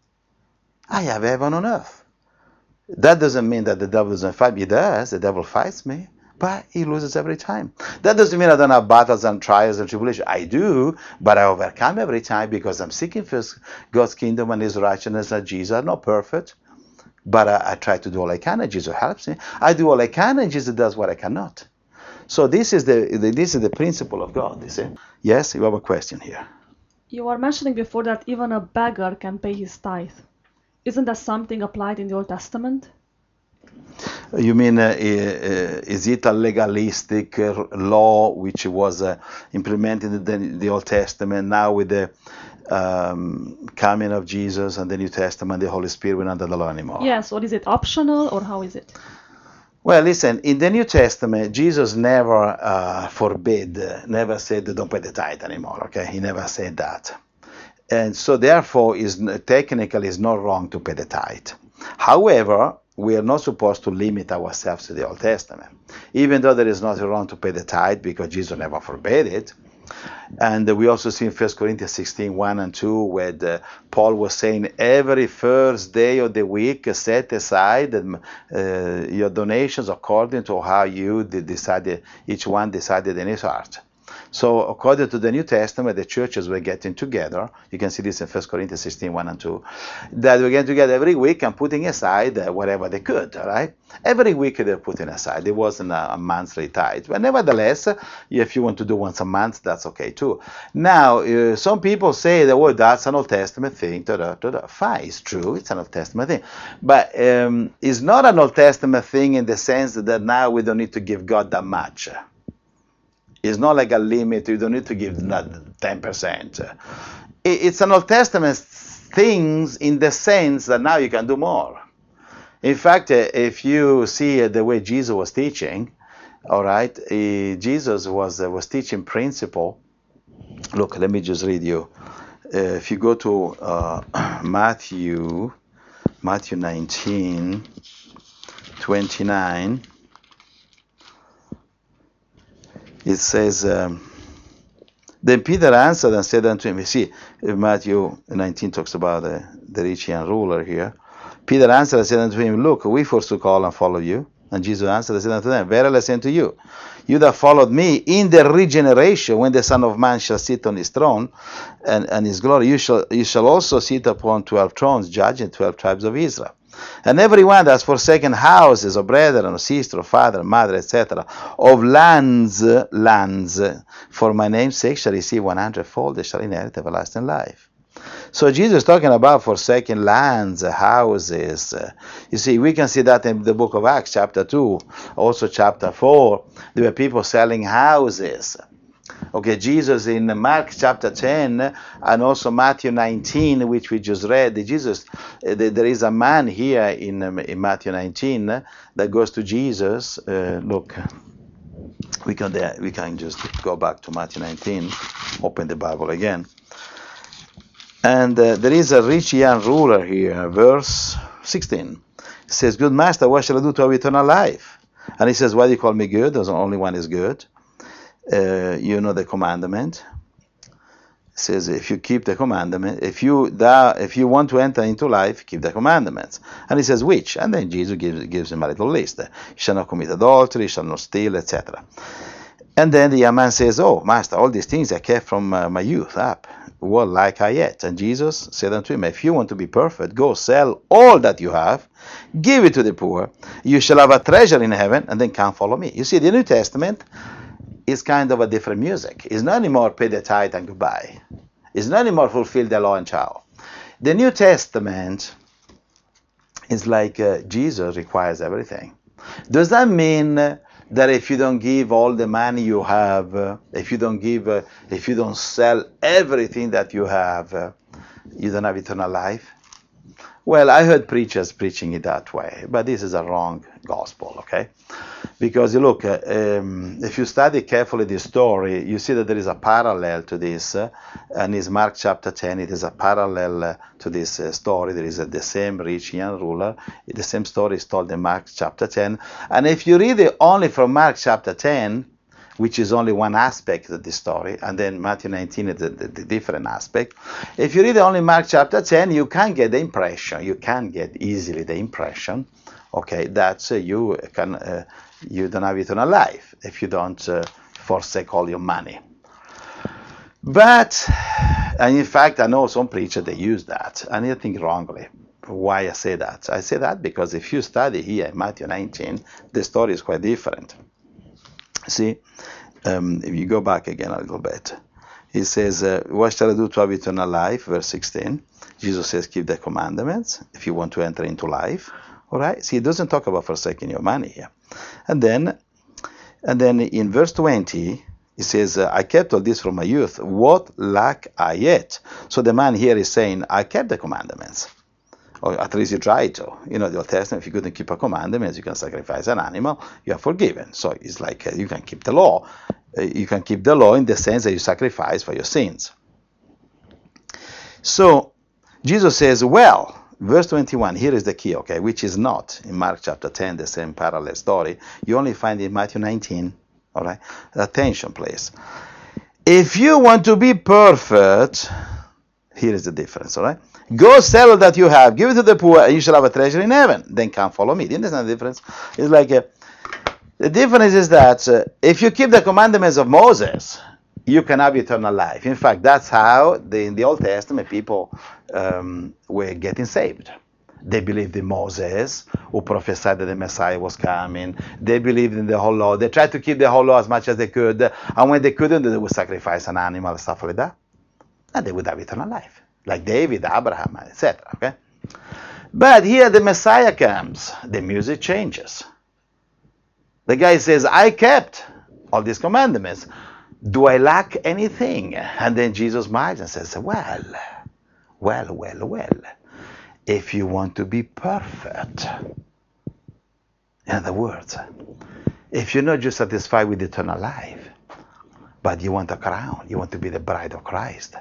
I have heaven on earth. That doesn't mean that the devil doesn't fight me. He does. The devil fights me, but he loses every time. That doesn't mean I don't have battles and trials and tribulations. I do, but I overcome every time because I'm seeking first God's kingdom and His righteousness and Jesus. I'm not perfect, but I, I try to do all I can, and Jesus helps me. I do all I can, and Jesus does what I cannot. So this is the, the this is the principle of God. You see? Yes, you have a question here. You were mentioning before that even a beggar can pay his tithe. Isn't that something applied in the Old Testament? You mean, uh, is it a legalistic uh, law which was uh, implemented in the, the Old Testament? Now with the um, coming of Jesus and the New Testament, the Holy Spirit, we're not under the law anymore. Yes, or is it optional, or how is it? Well, listen, in the New Testament, Jesus never uh, forbid, uh, never said don't pay the tithe anymore, okay? He never said that. And so therefore, is technically it's not wrong to pay the tithe. However, we are not supposed to limit ourselves to the Old Testament. Even though there is nothing wrong to pay the tithe because Jesus never forbade it. And we also see in First Corinthians sixteen, one and two, where the, Paul was saying every first day of the week set aside uh, your donations according to how you decided, each one decided in his heart. So according to the New Testament, the churches were getting together. You can see this in First Corinthians sixteen, one and two. That we're getting together every week and putting aside uh, whatever they could, all right? Every week they're putting aside. It wasn't a, a monthly tithe. But nevertheless, if you want to do once a month, that's okay too. Now, uh, some people say that, well, that's an Old Testament thing. Da, da, da, da. Fine, it's true. It's an Old Testament thing. But um, it's not an Old Testament thing in the sense that now we don't need to give God that much. It's not like a limit. You don't need to give ten percent. it's an Old Testament things in the sense that now you can do more. In fact, uh, if you see uh, the way Jesus was teaching, all right, uh, Jesus was uh, was teaching principle. Look, let me just read you. Uh, if you go to uh, Matthew, Matthew nineteen, twenty-nine, it says, um, then Peter answered and said unto him, you see, Matthew nineteen talks about the, the rich young ruler here. Peter answered and said unto him, look, we forsook all and followed you. And Jesus answered and said unto them, verily I say unto you, you that followed me, in the regeneration, when the Son of Man shall sit on his throne and, and his glory, you shall you shall also sit upon twelve thrones, judging twelve tribes of Israel. And every one that has forsaken houses, or brethren, or sister, or father, mother, et cetera, of lands, lands, for my name's sake shall receive one hundredfold, they shall inherit everlasting life. So Jesus is talking about forsaking lands, houses. You see, we can see that in the book of Acts, chapter two, also chapter four. There were people selling houses. Okay, Jesus in Mark chapter ten and also Matthew nineteen, which we just read, Jesus, there is a man here in, in Matthew nineteen that goes to Jesus. Uh, look, we can, we can just go back to Matthew nineteen, open the Bible again. And uh, there is a rich young ruler here, verse sixteen. It says, good master, what shall I do to have eternal life? And he says, why do you call me good? There's only one is good. Uh, you know the commandment. It says, if you keep the commandment, if you da, if you want to enter into life, keep the commandments. And he says, which? And then Jesus gives, gives him a little list. You shall not commit adultery, you shall not steal, et cetera. And then the young man says, oh, master, all these things I kept from uh, my youth up. What like I yet? And Jesus said unto him, if you want to be perfect, go sell all that you have, give it to the poor. You shall have a treasure in heaven, and then come follow me. You see, the New Testament is kind of a different music. It's not anymore pay the tithe and goodbye. It's not anymore fulfill the law and ciao. The New Testament is like uh, Jesus requires everything. Does that mean uh, that if you don't give all the money you have, uh, if you don't give, uh, if you don't sell everything that you have, uh, you don't have eternal life? Well, I heard preachers preaching it that way, but this is a wrong gospel, okay? Because you look, uh, um, if you study carefully this story, you see that there is a parallel to this, uh, and it's Mark chapter ten. It is a parallel uh, to this uh, story. There is uh, the same rich young ruler. The same story is told in Mark chapter ten. And if you read it only from Mark chapter ten, which is only one aspect of the story, and then Matthew nineteen is the, the, the different aspect. If you read only Mark chapter ten, you can get the impression, you can get easily the impression, okay, that uh, you can uh, you don't have eternal life if you don't uh, forsake all your money. But, and in fact, I know some preachers, they use that, and I think wrongly. Why I say that? I say that because if you study here in Matthew nineteen, the story is quite different. See, um, if you go back again a little bit, he says, uh, what shall I do to have eternal life? Verse sixteen. Jesus says, keep the commandments if you want to enter into life. All right. See, it doesn't talk about forsaking your money here. And then, and then in verse twenty, he says, uh, I kept all this from my youth. What lack I yet? So the man here is saying, I kept the commandments. Or at least you try to. You know, the Old Testament, if you couldn't keep a commandment, you can sacrifice an animal, you are forgiven. So it's like uh, you can keep the law. Uh, you can keep the law in the sense that you sacrifice for your sins. So Jesus says, well, verse twenty-one, here is the key, okay, which is not in Mark chapter ten, the same parallel story. You only find it in Matthew nineteen, all right? Attention, please. If you want to be perfect, here is the difference, all right? Go sell all that you have, give it to the poor, and you shall have a treasure in heaven. Then come follow me. Do you understand the difference? It's like, uh, the difference is that uh, if you keep the commandments of Moses, you can have eternal life. In fact, that's how the, in the Old Testament people um, were getting saved. They believed in Moses, who prophesied that the Messiah was coming. They believed in the whole law. They tried to keep the whole law as much as they could. And when they couldn't, they would sacrifice an animal, stuff like that. And they would have eternal life. Like David, Abraham, et cetera. Okay? But here the Messiah comes. The music changes. The guy says, I kept all these commandments. do I lack anything? And then Jesus smiles and says, well, well, well, well, if you want to be perfect, in other words, if you're not just satisfied with eternal life, but you want a crown, you want to be the bride of Christ,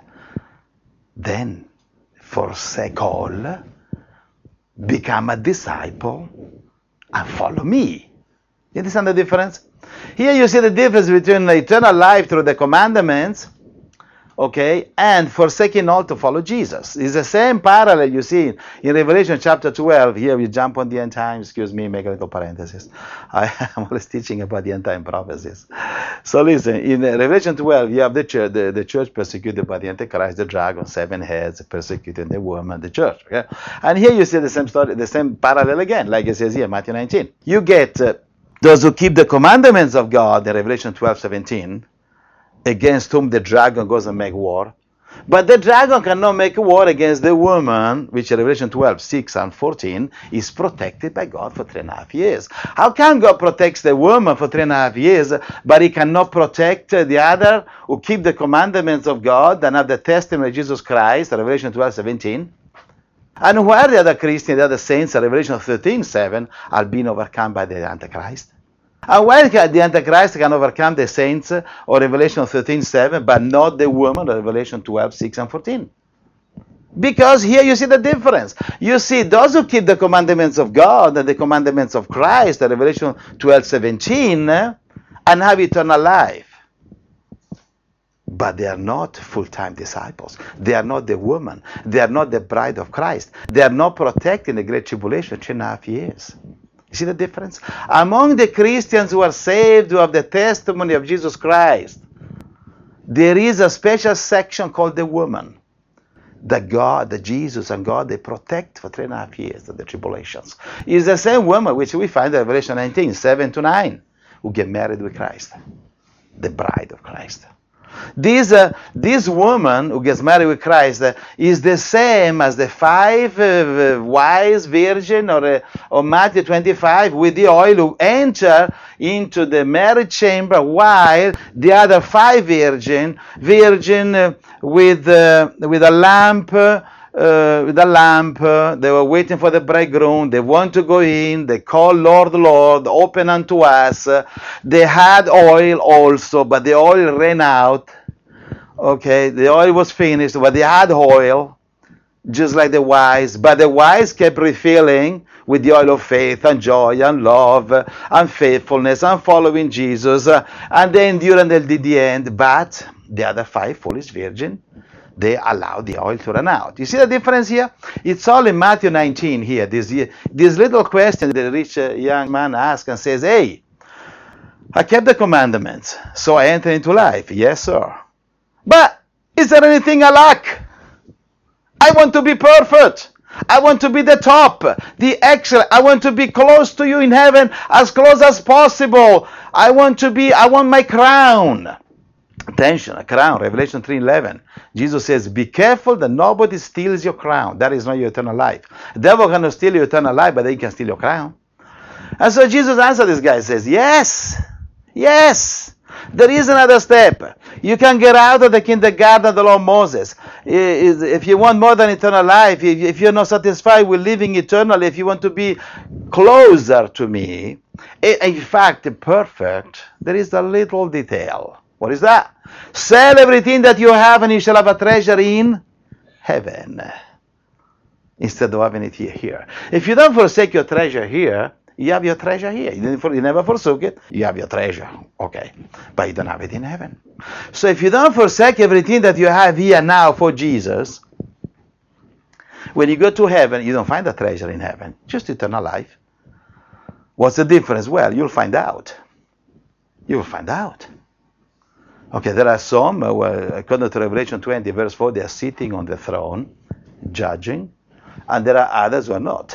then forsake all, become a disciple, and follow me. You understand the difference? Here you see the difference between the eternal life through the commandments, okay, and forsaking all to follow Jesus. It's the same parallel you see in Revelation chapter twelve. Here we jump on the end time. Excuse me, make a little parenthesis. I am always teaching about the end time prophecies. So listen, in Revelation twelve, you have the church, the, the church persecuted by the Antichrist, the dragon, seven heads, persecuting the woman, the church. Okay? And here you see the same story, the same parallel again, like it says here, Matthew nineteen. You get uh, those who keep the commandments of God in Revelation twelve seventeen, against whom the dragon goes and make war. But the dragon cannot make war against the woman, which in Revelation twelve six and fourteen is protected by God for three and a half years. How come God protects the woman for three and a half years, but he cannot protect the other who keep the commandments of God and have the testimony of Jesus Christ, Revelation twelve seventeen? And who are the other Christians, the other saints, Revelation thirteen seven, are being overcome by the Antichrist? And why the Antichrist can overcome the saints, or Revelation thirteen seven, but not the woman, or Revelation twelve six and fourteen? Because here you see the difference. You see those who keep the commandments of God and the commandments of Christ, Revelation twelve seventeen, and have eternal life. But they are not full-time disciples. They are not the woman. They are not the bride of Christ. They are not protected in the Great Tribulation, three and a half years. You see the difference? Among the Christians who are saved, who have the testimony of Jesus Christ, there is a special section called the woman. That God, that Jesus and God, they protect for three and a half years of the tribulations. It's the same woman which we find in Revelation nineteen, seven to nine, who get married with Christ, the bride of Christ. This, uh, this woman who gets married with Christ uh, is the same as the five uh, wise virgin or, uh, or Matthew twenty-five with the oil who enter into the marriage chamber, while the other five virgin, virgin uh, with, uh, with a lamp, uh, Uh, with a lamp, uh, they were waiting for the bridegroom, they want to go in, they call Lord, Lord, open unto us. Uh, they had oil also, but the oil ran out. Okay, the oil was finished, but they had oil, just like the wise, but the wise kept refilling with the oil of faith and joy and love uh, and faithfulness and following Jesus, uh, and they endured until the end. But the other five foolish virgin, they allowed the oil to run out. You see the difference here? It's all in Matthew nineteen here. This, this little question the rich uh, young man asks and says, hey, I kept the commandments, so I enter into life. Yes, sir. But is there anything I lack? I want to be perfect. I want to be the top, the excellent. I want to be close to you in heaven, as close as possible. I want to be, I want my crown. Attention, a crown, Revelation three eleven. Jesus says, be careful that nobody steals your crown. That is not your eternal life. The devil cannot steal your eternal life, but he can steal your crown. And so Jesus answered this guy, says, yes, yes, there is another step. You can get out of the kindergarten of the law of Moses. If you want more than eternal life, if you're not satisfied with living eternally, if you want to be closer to me, in fact, perfect, there is a little detail. What is that? Sell everything that you have and you shall have a treasure in heaven, instead of having it here. here. If you don't forsake your treasure here, you have your treasure here. You, didn't, you never forsook it, you have your treasure. Okay, but you don't have it in heaven. So if you don't forsake everything that you have here now for Jesus, when you go to heaven, you don't find a treasure in heaven, just eternal life. What's the difference? Well, you'll find out. You'll find out. Okay, there are some, uh, well, according to Revelation twenty, verse four, they are sitting on the throne, judging, and there are others who are not.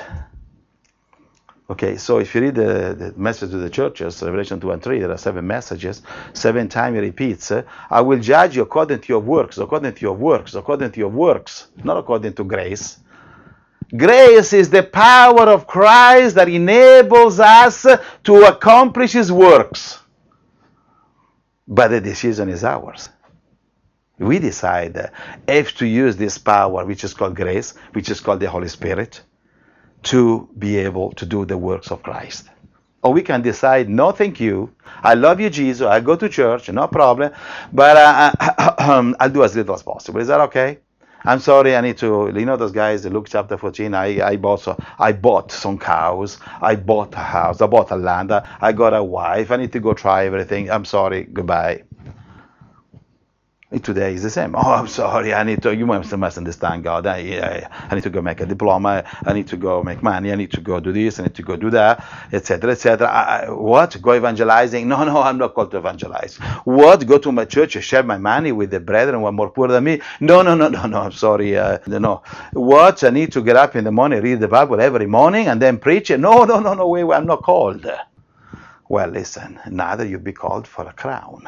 Okay, so if you read the, the message to the churches, Revelation two and three, there are seven messages. Seven times he repeats, uh, I will judge you according to your works, according to your works, according to your works, not according to grace. Grace is the power of Christ that enables us to accomplish his works. but the decision is ours. We decide if to use this power, which is called grace, which is called the Holy Spirit, to be able to do the works of Christ. Or we can decide, no, thank you. I love you, Jesus. I go to church, no problem. But uh, I'll do as little as possible. Is that okay? I'm sorry, I need to, you know those guys, Luke chapter fourteen, I, I, bought, so, I bought some cows, I bought a house, I bought a land, I got a wife, I need to go try everything. I'm sorry, goodbye. Today is the same. Oh, I'm sorry. I need to. You must, must understand, God. I, I, I need to go make a diploma. I need to go make money. I need to go do this. I need to go do that, et cetera, et cetera. What? Go evangelizing? No, no, I'm not called to evangelize. What? Go to my church, share my money with the brethren who are more poor than me? No, no, no, no, no. I'm sorry. Uh, no. What? I need to get up in the morning, read the Bible every morning, and then preach it? No, no, no, no. Wait, I'm not called. Well, listen. Neither you be called for a crown.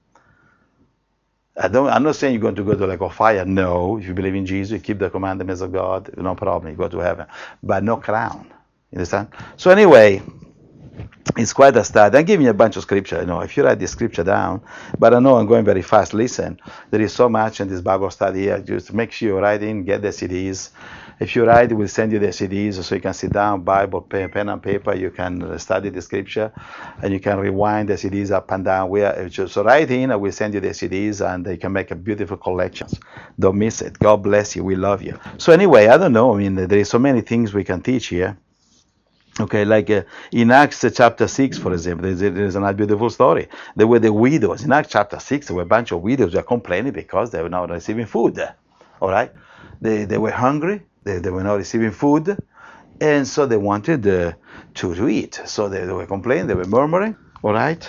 I don't, I'm not saying you're going to go to like a fire. No, if you believe in Jesus, you keep the commandments of God, no problem, you go to heaven. But no crown. You understand? So anyway, it's quite a study. I'm giving you a bunch of scripture. You know, if you write the scripture down, but I know I'm going very fast. Listen, there is so much in this Bible study here. Just make sure you write in, get the C Ds. If you write, we'll send you the C Ds so you can sit down, Bible, pen, pen and paper. You can study the scripture, and you can rewind the C Ds up and down. We are, so write in, and we'll send you the C Ds, and you can make a beautiful collections. Don't miss it. God bless you. We love you. So anyway, I don't know. I mean, there is so many things we can teach here. Okay, like uh, in Acts uh, chapter six, for example, there's, there's another beautiful story. There were the widows. In Acts chapter six, there were a bunch of widows who were complaining because they were not receiving food. All right? They, they were hungry. They, they were not receiving food, and so they wanted uh, to, to eat. So they, they were complaining, they were murmuring, all right?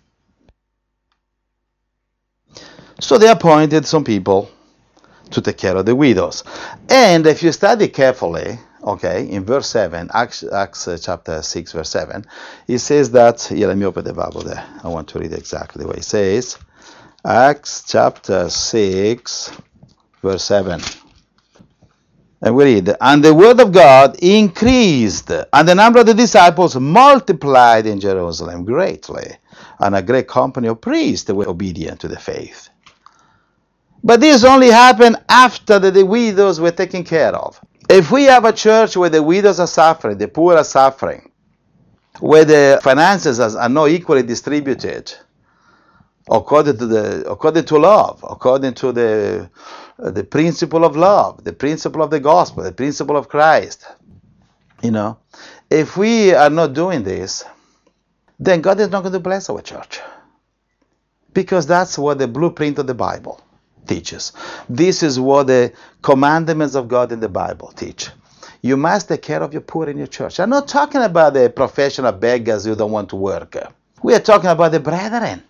So they appointed some people to take care of the widows. And if you study carefully, okay, in verse seven, Acts, Acts uh, chapter six, verse seven, it says that, yeah, let me open the Bible there. I want to read exactly what it says. Acts chapter six, verse seven. And we read, and the word of God increased, and the number of the disciples multiplied in Jerusalem greatly, and a great company of priests were obedient to the faith. But this only happened after the, the widows were taken care of. If we have a church where the widows are suffering, the poor are suffering, where the finances are not equally distributed, according to the according to love, according to the uh, the principle of love, the principle of the gospel, the principle of Christ. You know, if we are not doing this, then God is not going to bless our church, because that's what the blueprint of the Bible teaches. This is what the commandments of God in the Bible teach. You must take care of your poor in your church. I'm not talking about the professional beggars who don't want to work. We are talking about the brethren.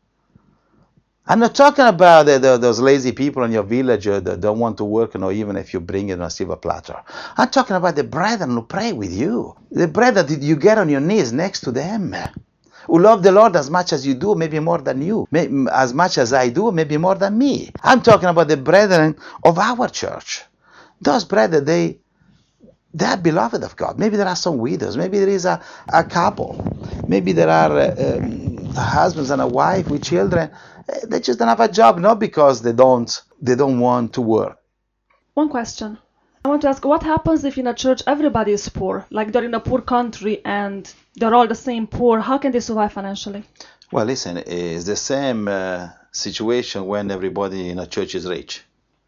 I'm not talking about the, the, those lazy people in your village that don't want to work, you know, even if you bring it on a silver platter. I'm talking about the brethren who pray with you. The brethren that you get on your knees next to them, who love the Lord as much as you do, maybe more than you, as much as I do, maybe more than me. I'm talking about the brethren of our church. Those brethren, they, they are beloved of God. Maybe there are some widows. Maybe there is a, a couple. Maybe there are uh, um, husbands and a wife with children. They just don't have a job, not because they don't they don't want to work. One question. I want to ask, what happens if in a church everybody is poor? Like they're in a poor country and they're all the same poor. How can they survive financially? Well, listen, it's the same uh, situation when everybody in a church is rich.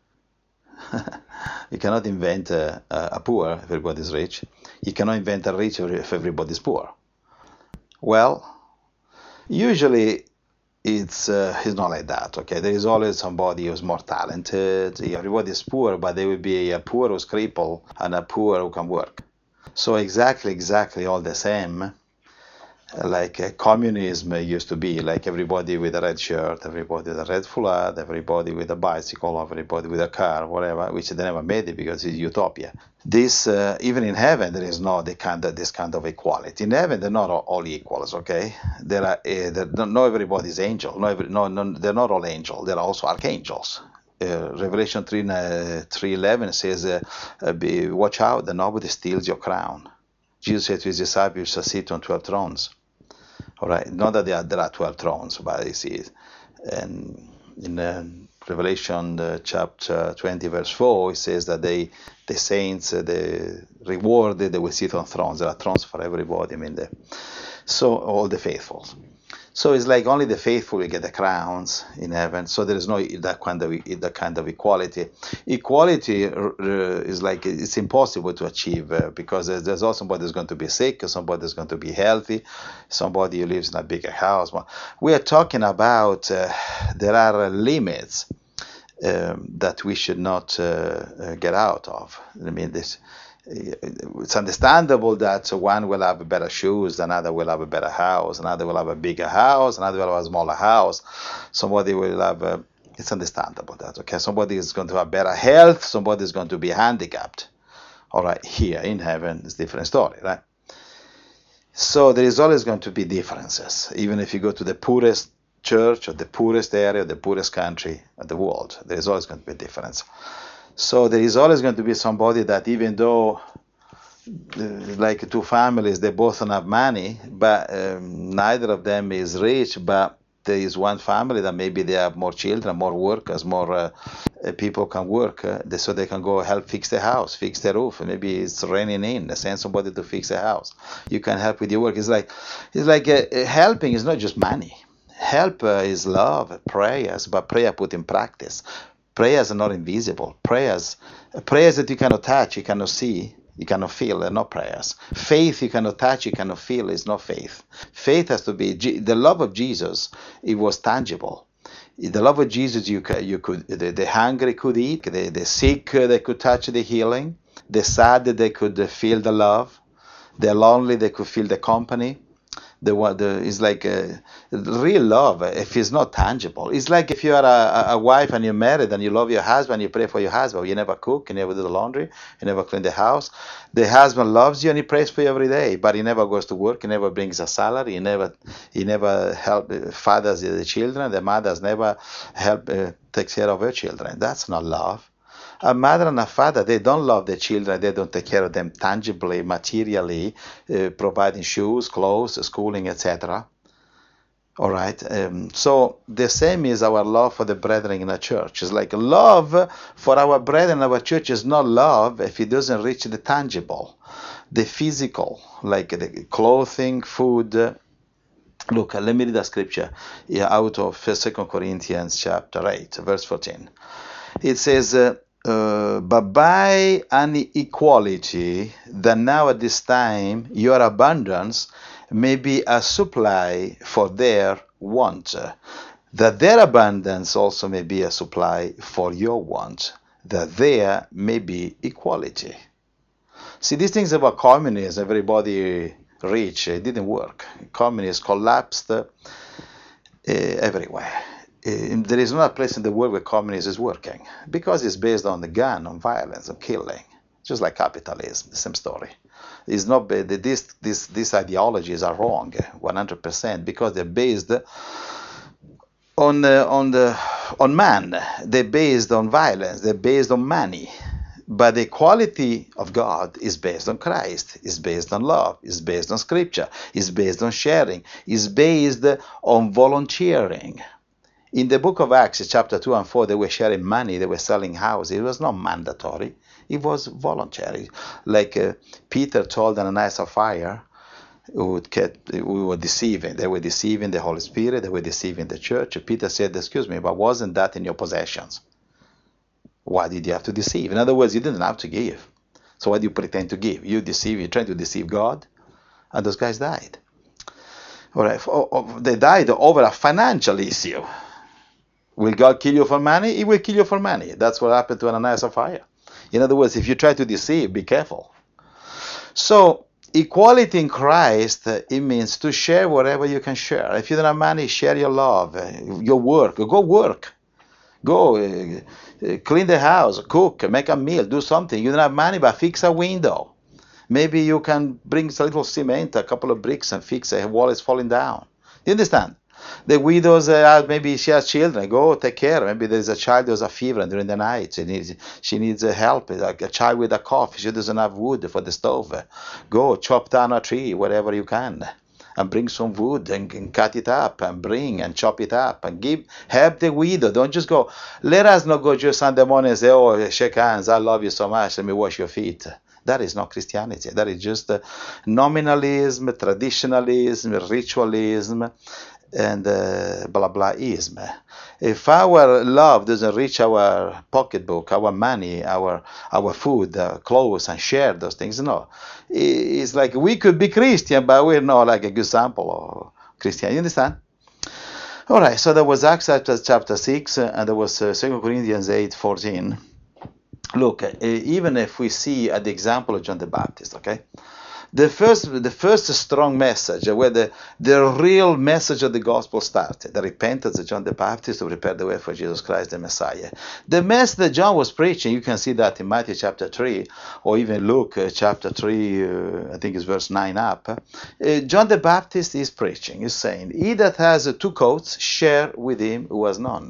You cannot invent a, a poor if everybody is rich. You cannot invent a rich if everybody is poor. Well, usually It's, uh, it's not like that, okay? There is always somebody who's more talented. Everybody is poor, but there will be a poor who's crippled and a poor who can work. So exactly, exactly all the same, like uh, communism used to be, like everybody with a red shirt, everybody with a red foulard, everybody with a bicycle, everybody with a car, whatever, which they never made it because it's utopia. This, uh, even in heaven, there is no the kind of, this kind of equality. In heaven, they're not all, all equals, okay? There are, uh, there, not everybody is angel. No, every, no, no, they're not all angels. There are also archangels. Uh, Revelation three eleven says, uh, uh, be, watch out that nobody steals your crown. Jesus said to his disciples, you shall sit on twelve thrones. All right, not that there are, there are twelve thrones, but you see, And in uh, Revelation uh, chapter twenty, verse four, it says that they, the saints, uh, the rewarded, they will sit on thrones. There are thrones for everybody. I mean, the, so all the faithful. So it's like only the faithful will get the crowns in heaven. So there is no that kind of that kind of equality. Equality uh, is like it's impossible to achieve uh, because there's, there's also somebody who's going to be sick, somebody who's going to be healthy, somebody who lives in a bigger house. We are talking about uh, there are limits um, that we should not uh, uh, get out of. I mean this. It's understandable that one will have better shoes, another will have a better house, another will have a bigger house, another will have a smaller house. Somebody will have a, it's understandable that, okay, somebody is going to have better health, somebody is going to be handicapped. All right, here in heaven, it's a different story, right? So there is always going to be differences, even if you go to the poorest church or the poorest area, the poorest country of the world, there is always going to be a difference. So there is always going to be somebody that even though, uh, like two families, they both don't have money, but um, neither of them is rich, but there is one family that maybe they have more children, more workers, more uh, uh, people can work, uh, they, so they can go help fix the house, fix the roof. Maybe it's raining in, they send somebody to fix the house. You can help with your work. It's like, it's like uh, helping is not just money. Help uh, is love, prayers, but prayer put in practice. Prayers are not invisible. Prayers, prayers that you cannot touch, you cannot see, you cannot feel, are not prayers. Faith you cannot touch, you cannot feel, is not faith. Faith has to be, the love of Jesus, it was tangible. The love of Jesus, you could, you could the, the hungry could eat, the, the sick, they could touch the healing, the sad, they could feel the love, the lonely, they could feel the company. The one the is like a, real love. If it's not tangible, it's like if you are a, a wife and you're married and you love your husband, you pray for your husband. You never cook, you never do the laundry, you never clean the house. The husband loves you and he prays for you every day, but he never goes to work. He never brings a salary. He never he never help fathers the children. The mothers never help uh, takes care of her children. That's not love. A mother and a father, they don't love their children, they don't take care of them tangibly, materially, uh, providing shoes, clothes, schooling, et cetera. All right. Um, so the same is our love for the brethren in the church. It's like love for our brethren in our church is not love if it doesn't reach the tangible, the physical, like the clothing, food. Look, let me read the scripture out of Second Corinthians chapter eight, verse fourteen. It says, uh, Uh, but by an equality, that now at this time your abundance may be a supply for their want, that their abundance also may be a supply for your want, that there may be equality. See, these things about communism, everybody rich, it didn't work. Communism collapsed uh, everywhere. There is not a place in the world where communism is working because it's based on the gun, on violence, on killing, just like capitalism, the same story. It's not this this these ideologies are wrong, one hundred percent, because they're based on uh, on the on man. They're based on violence. They're based on money. But the equality of God is based on Christ, is based on love, is based on Scripture, is based on sharing, is based on volunteering. In the book of Acts, chapter two and four, they were sharing money, they were selling houses. It was not mandatory, it was voluntary. Like uh, Peter told Ananias and Sapphira, who kept, we were deceiving. They were deceiving the Holy Spirit, they were deceiving the church. Peter said, excuse me, but wasn't that in your possessions? Why did you have to deceive? In other words, you didn't have to give. So why do you pretend to give? You deceive, you're trying to deceive God. And those guys died. All right, they died over a financial issue. Will God kill you for money? He will kill you for money. That's what happened to Ananias and Sapphira. In other words, if you try to deceive, be careful. So, equality in Christ, it means to share whatever you can share. If you don't have money, share your love, your work. Go work. Go uh, clean the house, cook, make a meal, do something. You don't have money, but fix a window. Maybe you can bring a little cement, a couple of bricks, and fix a wall is falling down. Do you understand? The widows, uh, maybe she has children, go take care. Maybe there's a child who has a fever during the night. She needs, she needs help. Like a child with a cough, she doesn't have wood for the stove. Go chop down a tree, wherever you can. and bring some wood and, and cut it up and bring and chop it up and give, help the widow. Don't just go, let us not go just Sunday morning and say, oh, shake hands, I love you so much, let me wash your feet. That is not Christianity. That is just uh, nominalism, traditionalism, ritualism, and uh, blah blahism. If our love doesn't reach our pocketbook, our money, our our food, uh, clothes, and share those things, no, it's like we could be Christian, but we're not like a good example of Christian. You understand? All right. So there was Acts chapter six, uh, and there was uh, Second Corinthians eight fourteen. Look, uh, even if we see at the example of John the Baptist, okay. The first, the first strong message, where the, the real message of the gospel started, the repentance of John the Baptist to prepare the way for Jesus Christ the Messiah. The message that John was preaching, you can see that in Matthew chapter three, or even Luke uh, chapter three, uh, I think it's verse nine up. Uh, John the Baptist is preaching, is saying, he that has uh, two coats, share with him who has none.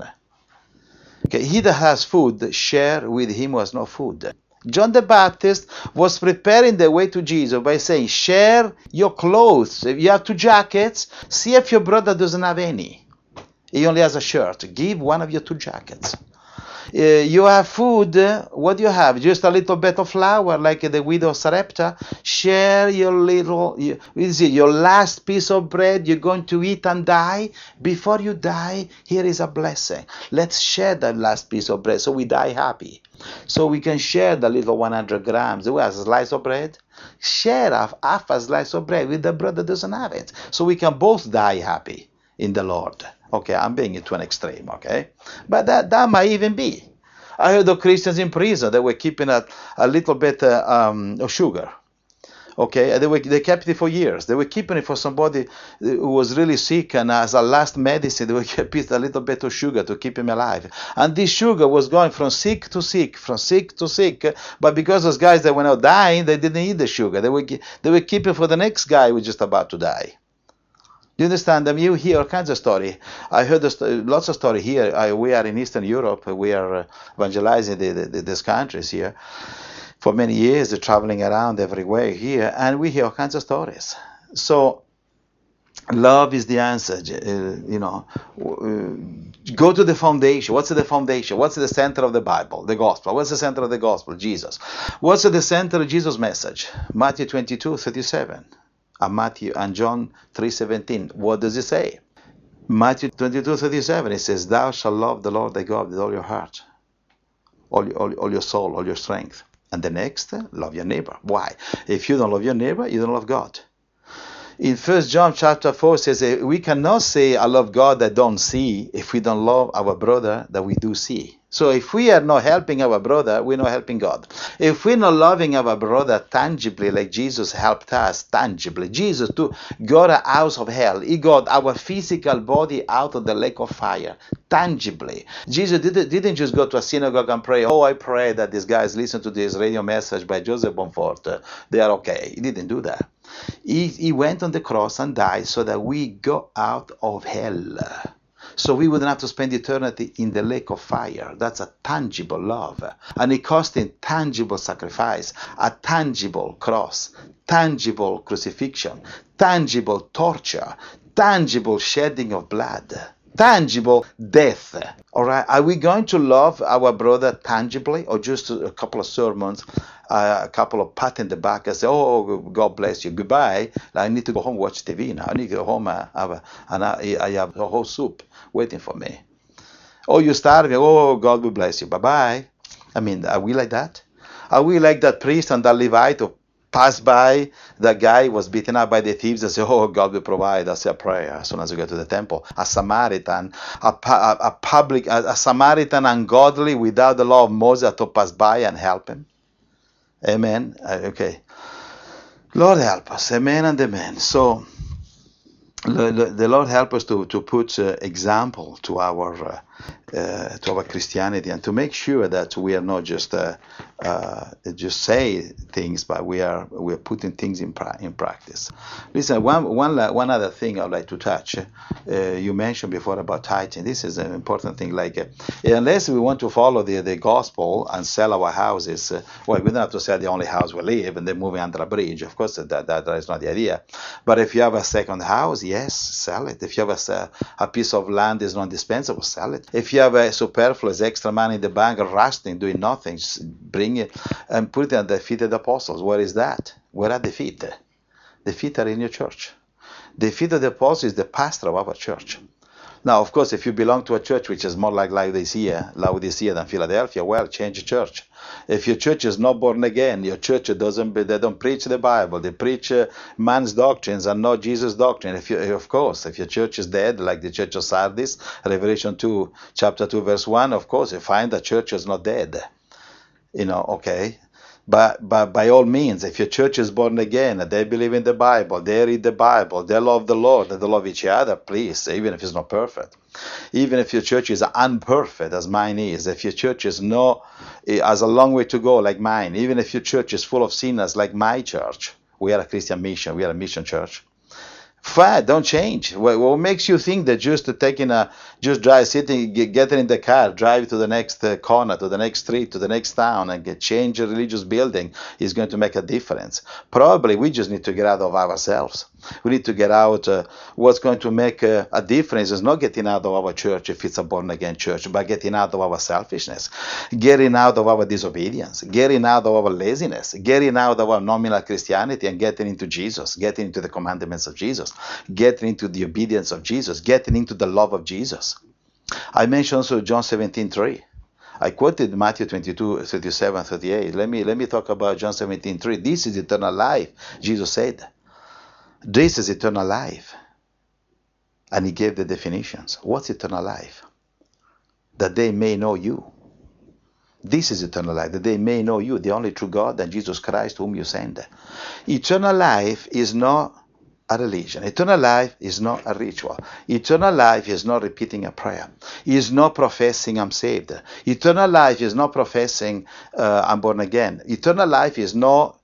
Okay, he that has food, share with him who has no food. John the Baptist was preparing the way to Jesus by saying, share your clothes. If you have two jackets, see if your brother doesn't have any. He only has a shirt. Give one of your two jackets. Uh, you have food. What do you have? Just a little bit of flour, like the widow of Sarepta. Share your little, you, is it your last piece of bread you're going to eat and die. Before you die, here is a blessing. Let's share that last piece of bread so we die happy. So we can share the little one hundred grams. Who has a slice of bread? Share half, half a slice of bread with the brother that doesn't have it. So we can both die happy in the Lord. Okay, I'm bringing it to an extreme, okay? But that, that might even be. I heard of Christians in prison that were keeping a, a little bit uh, um, of sugar. Okay, they were they kept it for years. They were keeping it for somebody who was really sick, and as a last medicine, they would keep a little bit of sugar to keep him alive. And this sugar was going from sick to sick, from sick to sick. But because those guys that were now dying, they didn't eat the sugar. They were they were keeping for the next guy who was just about to die. You understand? I mean, you hear all kinds of story. I heard lots of story here. I, we are in Eastern Europe. We are evangelizing the, the, these countries here. For many years, they're traveling around everywhere here, and we hear all kinds of stories. So, love is the answer. Uh, you know, uh, go to the foundation. What's the foundation? What's the center of the Bible? The gospel. What's the center of the gospel? Jesus. What's the center of Jesus' message? Matthew twenty-two thirty-seven, and Matthew and John three seventeen. What does it say? Matthew twenty-two thirty-seven. It says, "Thou shalt love the Lord thy God with all your heart, all, all, all your soul, all your strength." And the next, love your neighbor. Why? If you don't love your neighbor, you don't love God. In First John chapter four, it says, we cannot say, I love God that don't see, if we don't love our brother that we do see. So if we are not helping our brother, we're not helping God. If we're not loving our brother tangibly, like Jesus helped us tangibly, Jesus too got us out of hell. He got our physical body out of the lake of fire, tangibly. Jesus didn't, didn't just go to a synagogue and pray, oh, I pray that these guys listen to this radio message by Joseph Bonfort. They are okay. He didn't do that. He, he went on the cross and died so that we got out of hell. So we wouldn't have to spend eternity in the lake of fire. That's a tangible love. And it cost in tangible sacrifice, a tangible cross, tangible crucifixion, tangible torture, tangible shedding of blood, tangible death. All right, are we going to love our brother tangibly, or just a couple of sermons, uh, a couple of pat in the back and say, oh, God bless you, goodbye, I need to go home and watch T V now. I need to go home and have a, and I, I have a whole soup waiting for me. Oh, you're starving, oh, God will bless you, bye-bye. I mean, are we like that? Are we like that priest and that Levite who passed by the guy who was beaten up by the thieves and say, oh, God will provide? I say a prayer as soon as we go to the temple. A Samaritan, a, a, a public, a, a Samaritan ungodly without the law of Moses to pass by and help him. Amen. Uh, okay. Lord help us. Amen and amen. So, the Lord help us to, to put uh, example to our uh, uh, to our Christianity, and to make sure that we are not just uh, uh, just say things, but we are we are putting things in pra- in practice. Listen, one one la- one other thing I'd like to touch. Uh, you mentioned before about tithing. This is an important thing. Like, uh, unless we want to follow the the gospel and sell our houses, uh, well, we don't have to sell the only house we live and then moving under a bridge. Of course, that, that that is not the idea. But if you have a second house, yes, sell it. If you have a, a piece of land is not indispensable, sell it. If you have a superfluous extra money in the bank, rusting, doing nothing, just bring it and put it at the feet of the apostles. Where is that? Where are the feet? The feet are in your church. The feet of the apostle is the pastor of our church. Now, of course, if you belong to a church which is more like Laodicea, Laodicea than Philadelphia, well, change the church. If your church is not born again, your church doesn't, they don't preach the Bible, they preach uh, man's doctrines and not Jesus' doctrine. If you, of course, if your church is dead, like the church of Sardis, Revelation two, chapter two, verse one, of course, you find the church is not dead. You know, okay. But, but by all means, if your church is born again, they believe in the Bible, they read the Bible, they love the Lord, and they love each other, please, even if it's not perfect. Even if your church is unperfect, as mine is, if your church is no, has a long way to go, like mine, even if your church is full of sinners, like my church, we are a Christian mission, we are a mission church. Fine, don't change. What, what makes you think that just taking a, just drive, sitting, get, getting in the car, drive to the next uh, corner, to the next street, to the next town, and get, change a religious building is going to make a difference? Probably we just need to get out of ourselves. We need to get out. Uh, what's going to make uh, a difference is not getting out of our church if it's a born-again church, but getting out of our selfishness, getting out of our disobedience, getting out of our laziness, getting out of our nominal Christianity and getting into Jesus, getting into the commandments of Jesus, getting into the obedience of Jesus, getting into the love of Jesus. I mentioned also John seventeen three. I quoted Matthew twenty-two, thirty-seven, thirty-eight. Let me, let me talk about John seventeen three. This is eternal life, Jesus said. This is eternal life. And he gave the definitions. What's eternal life? That they may know you. This is eternal life, that they may know you, the only true God, and Jesus Christ whom you send. Eternal life is not a religion. Eternal life is not a ritual. Eternal life is not repeating a prayer. Is not professing I'm saved. Eternal life is not professing uh, I'm born again. Eternal life is not,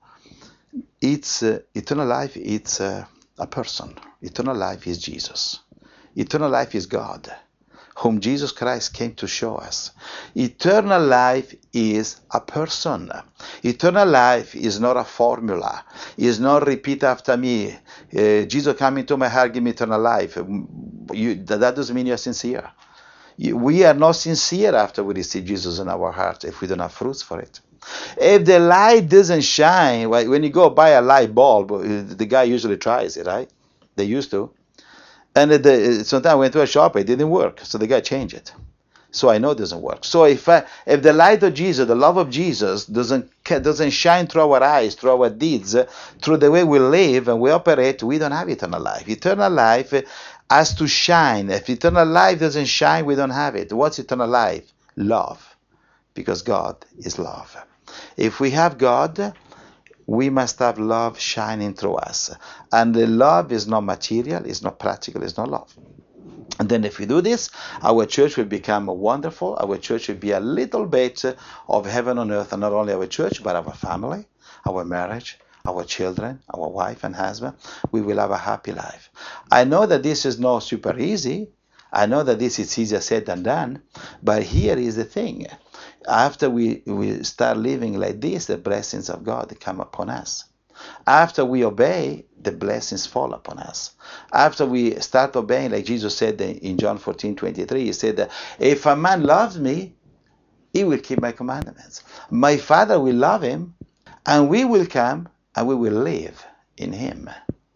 it's, uh, eternal life, it's uh, a person. Eternal life is Jesus. Eternal life is God, whom Jesus Christ came to show us. Eternal life is a person. Eternal life is not a formula. Is not repeat after me. Uh, Jesus come into my heart, give me eternal life. You, that doesn't mean you're sincere. You, we are not sincere after we receive Jesus in our heart if we don't have fruits for it. If the light doesn't shine, when you go buy a light bulb, the guy usually tries it, right? They used to. And the, sometimes I went to a shop, it didn't work. So the guy changed it. So I know it doesn't work. So if I, if the light of Jesus, the love of Jesus, doesn't doesn't shine through our eyes, through our deeds, through the way we live and we operate, we don't have eternal life. Eternal life has to shine. If eternal life doesn't shine, we don't have it. What's eternal life? Love. Because God is love. If we have God, we must have love shining through us. And the love is not material, it's not practical, it's not love. And then if we do this, our church will become wonderful. Our church will be a little bit of heaven on earth, and not only our church, but our family, our marriage, our children, our wife and husband. We will have a happy life. I know that this is not super easy. I know that this is easier said than done. But here is the thing. After we, we start living like this, the blessings of God come upon us. After we obey, the blessings fall upon us. After we start obeying, like Jesus said in John fourteen twenty-three, he said that if a man loves me, he will keep my commandments. My Father will love him, and we will come and we will live in him.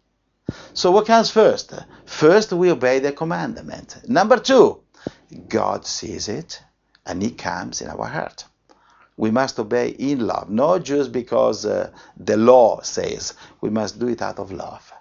So what comes first? First, we obey the commandment. Number two, God sees it and he comes in our heart. We must obey in love, not just because uh, the law says. We must do it out of love.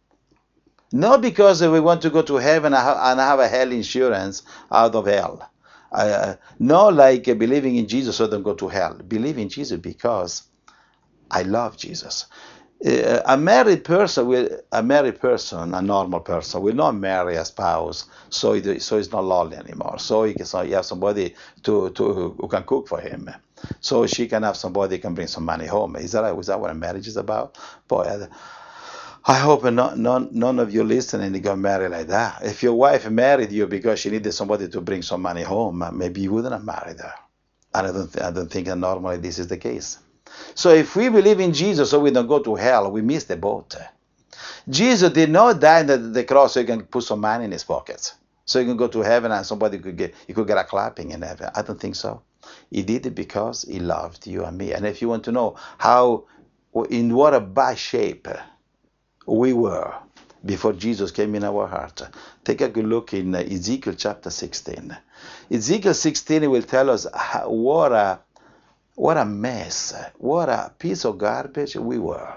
Not because uh, we want to go to heaven and have a hell insurance out of hell. Uh, not like uh, believing in Jesus so don't go to hell. Believe in Jesus because I love Jesus. Uh, a married person will, a married person, a normal person, will not marry a spouse so he, so he's not lonely anymore. So he can so he have somebody to, to who can cook for him. So she can have somebody who can bring some money home. Is that is that what a marriage is about? Boy, I, I hope not, none, none of you listening got married like that. If your wife married you because she needed somebody to bring some money home, maybe you wouldn't have married her. And I don't, th- I don't think that normally this is the case. So if we believe in Jesus so we don't go to hell, we miss the boat. Jesus did not die on the cross so he can put some money in his pockets. So he can go to heaven and somebody could get, he could get a clapping in heaven. I don't think so. He did it because he loved you and me. And if you want to know how, in what a bad shape we were before Jesus came in our heart, take a good look in Ezekiel chapter sixteen. Ezekiel sixteen will tell us how, what a what a mess, what a piece of garbage we were.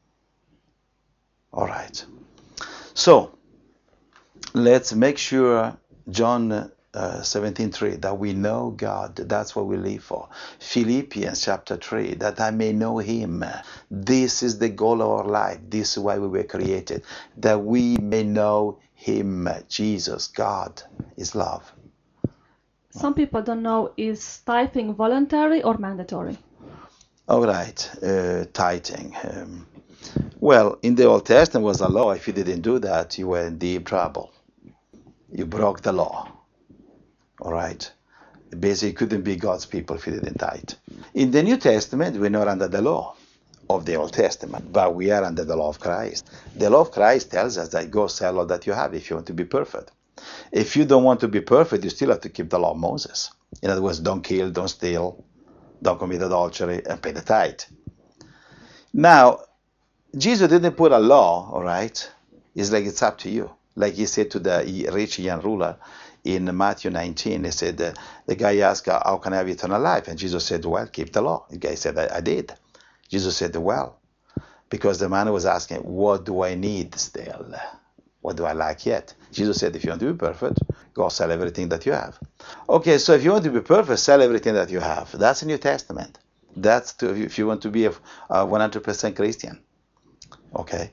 All right. So let's make sure John uh, seventeen three, that we know God. That's what we live for. Philippians chapter three, that I may know him. This is the goal of our life. This is why we were created, that we may know him. Jesus, God is love. Some people don't know, is tithing voluntary or mandatory? All right, uh, tithing. Um, well, in the Old Testament was a law. If you didn't do that, you were in deep trouble. You broke the law. All right. Basically, you couldn't be God's people if you didn't tithe. In the New Testament, we're not under the law of the Old Testament, but we are under the law of Christ. The law of Christ tells us that go sell all that you have if you want to be perfect. If you don't want to be perfect, you still have to keep the law of Moses. In other words, don't kill, don't steal, don't commit adultery, and pay the tithe. Now, Jesus didn't put a law, all right? It's like it's up to you. Like he said to the rich young ruler in Matthew nineteen, he said, uh, the guy asked, how can I have eternal life? And Jesus said, well, keep the law. The guy said, I, I did. Jesus said, well, because the man was asking, what do I need still? What do I lack yet? Jesus said, if you want to be perfect, go sell everything that you have. Okay, so if you want to be perfect, sell everything that you have. That's the New Testament. That's to, if you want to be a, a one hundred percent Christian. Okay?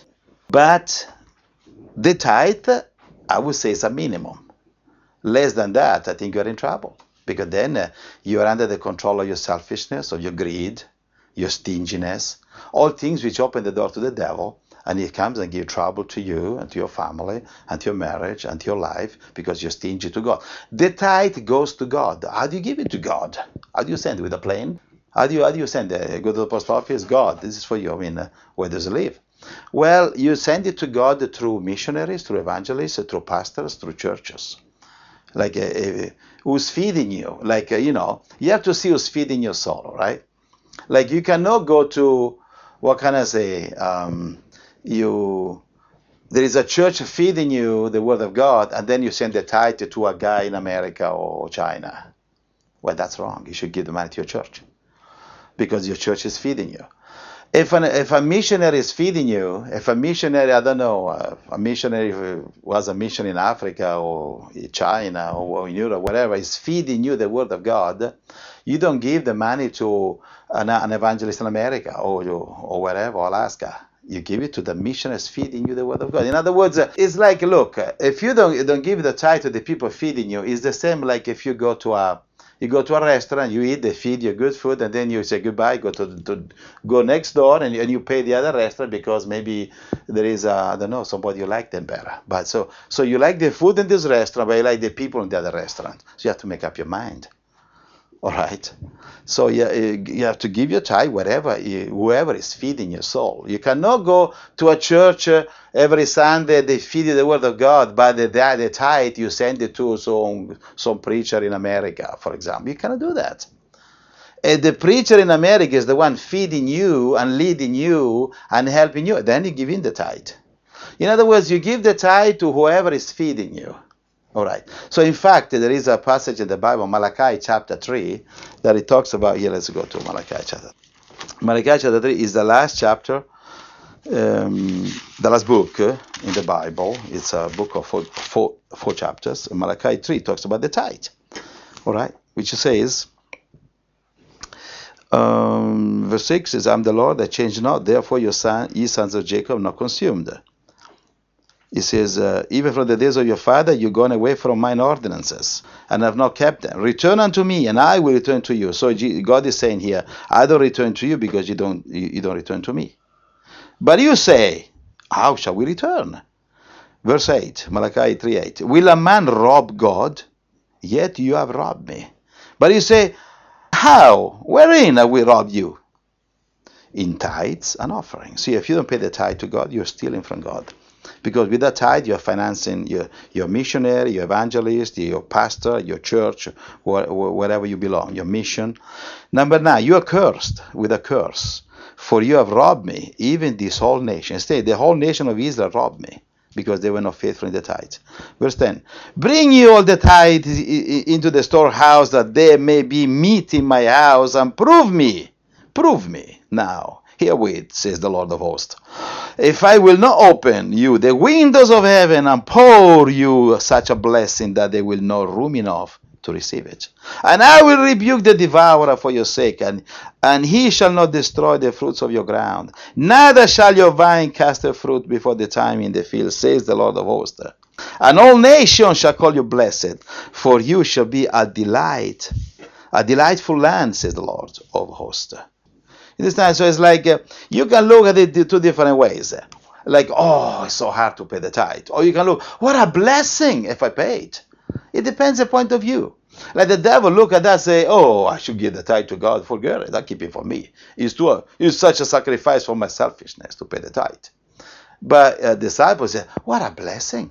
But the tithe, I would say, is a minimum. Less than that, I think you're in trouble. Because then uh, you're under the control of your selfishness, of your greed, your stinginess, all things which open the door to the devil. And he comes and gives trouble to you and to your family and to your marriage and to your life because you're stingy to God. The tithe goes to God. How do you give it to God? How do you send it? With a plane? How do you, how do you send it? Go to the post office? God, this is for you. I mean, uh, where does it live? Well, you send it to God through missionaries, through evangelists, through pastors, through churches. Like, uh, uh, who's feeding you? Like, uh, you know, you have to see who's feeding your soul, right? Like, you cannot go to, what can I say, um, you there is a church feeding you the word of God, and then you send the tithe to a guy in America or China. Well, that's wrong. You should give the money to your church because your church is feeding you. If an, if a missionary is feeding you, if a missionary, I don't know, uh, a missionary who was a mission in Africa or in China or in Europe, whatever, is feeding you the word of God, you don't give the money to an, an evangelist in America or, or wherever, Alaska. You give it to the missionaries feeding you the word of God. In other words, it's like, look, if you don't don't give the tithe to the people feeding you, it's the same like if you go to a you go to a restaurant, you eat, they feed you good food, and then you say goodbye, go to, to go next door, and, and you pay the other restaurant because maybe there is a, I don't know, somebody you like them better. But so so you like the food in this restaurant, but you like the people in the other restaurant. So you have to make up your mind. All right. So you, you have to give your tithe wherever, whoever is feeding your soul. You cannot go to a church uh, every Sunday, they feed you the word of God, but the, the tithe you send it to some, some preacher in America, for example. You cannot do that. And the preacher in America is the one feeding you and leading you and helping you. Then you give in the tithe. In other words, you give the tithe to whoever is feeding you. All right. So in fact, there is a passage in the Bible, Malachi chapter three, that it talks about. Here, let's go to Malachi chapter. Malachi chapter three is the last chapter, um, the last book uh, in the Bible. It's a book of four, four, four chapters. Malachi three talks about the tithe. All right, which says, Um, verse six says, I'm the Lord, I change not, therefore your son, ye sons of Jacob, not consumed. He says, uh, even from the days of your father, you're gone away from mine ordinances, and have not kept them. Return unto me, and I will return to you. So God is saying here, I don't return to you because you don't, you, you don't return to me. But you say, how shall we return? Verse eight, Malachi three eight. Will a man rob God? Yet you have robbed me. But you say, how? Wherein have we robbed you? In tithes and offerings. See, if you don't pay the tithe to God, you're stealing from God. Because with that tithe, you're financing your, your missionary, your evangelist, your pastor, your church, wherever you belong, your mission. Number nine, you are cursed with a curse. For you have robbed me, even this whole nation. Stay, the whole nation of Israel robbed me, because they were not faithful in the tithe. Verse ten, bring you all the tithe into the storehouse, that there may be meat in my house, and prove me, prove me now, herewith, says the Lord of hosts, if I will not open you the windows of heaven and pour you such a blessing that there will not room enough to receive it. And I will rebuke the devourer for your sake, and, and he shall not destroy the fruits of your ground. Neither shall your vine cast her fruit before the time in the field, says the Lord of hosts. And all nations shall call you blessed, for you shall be a delight, a delightful land, says the Lord of hosts. This time, so it's like uh, you can look at it two different ways. Like, oh, it's so hard to pay the tithe. Or you can look, what a blessing if I pay it. It depends on the point of view. Like the devil look at that and say, oh, I should give the tithe to God. Forget it. I'll keep it for me. It's, too, it's such a sacrifice for my selfishness to pay the tithe. But uh, disciples say, what a blessing.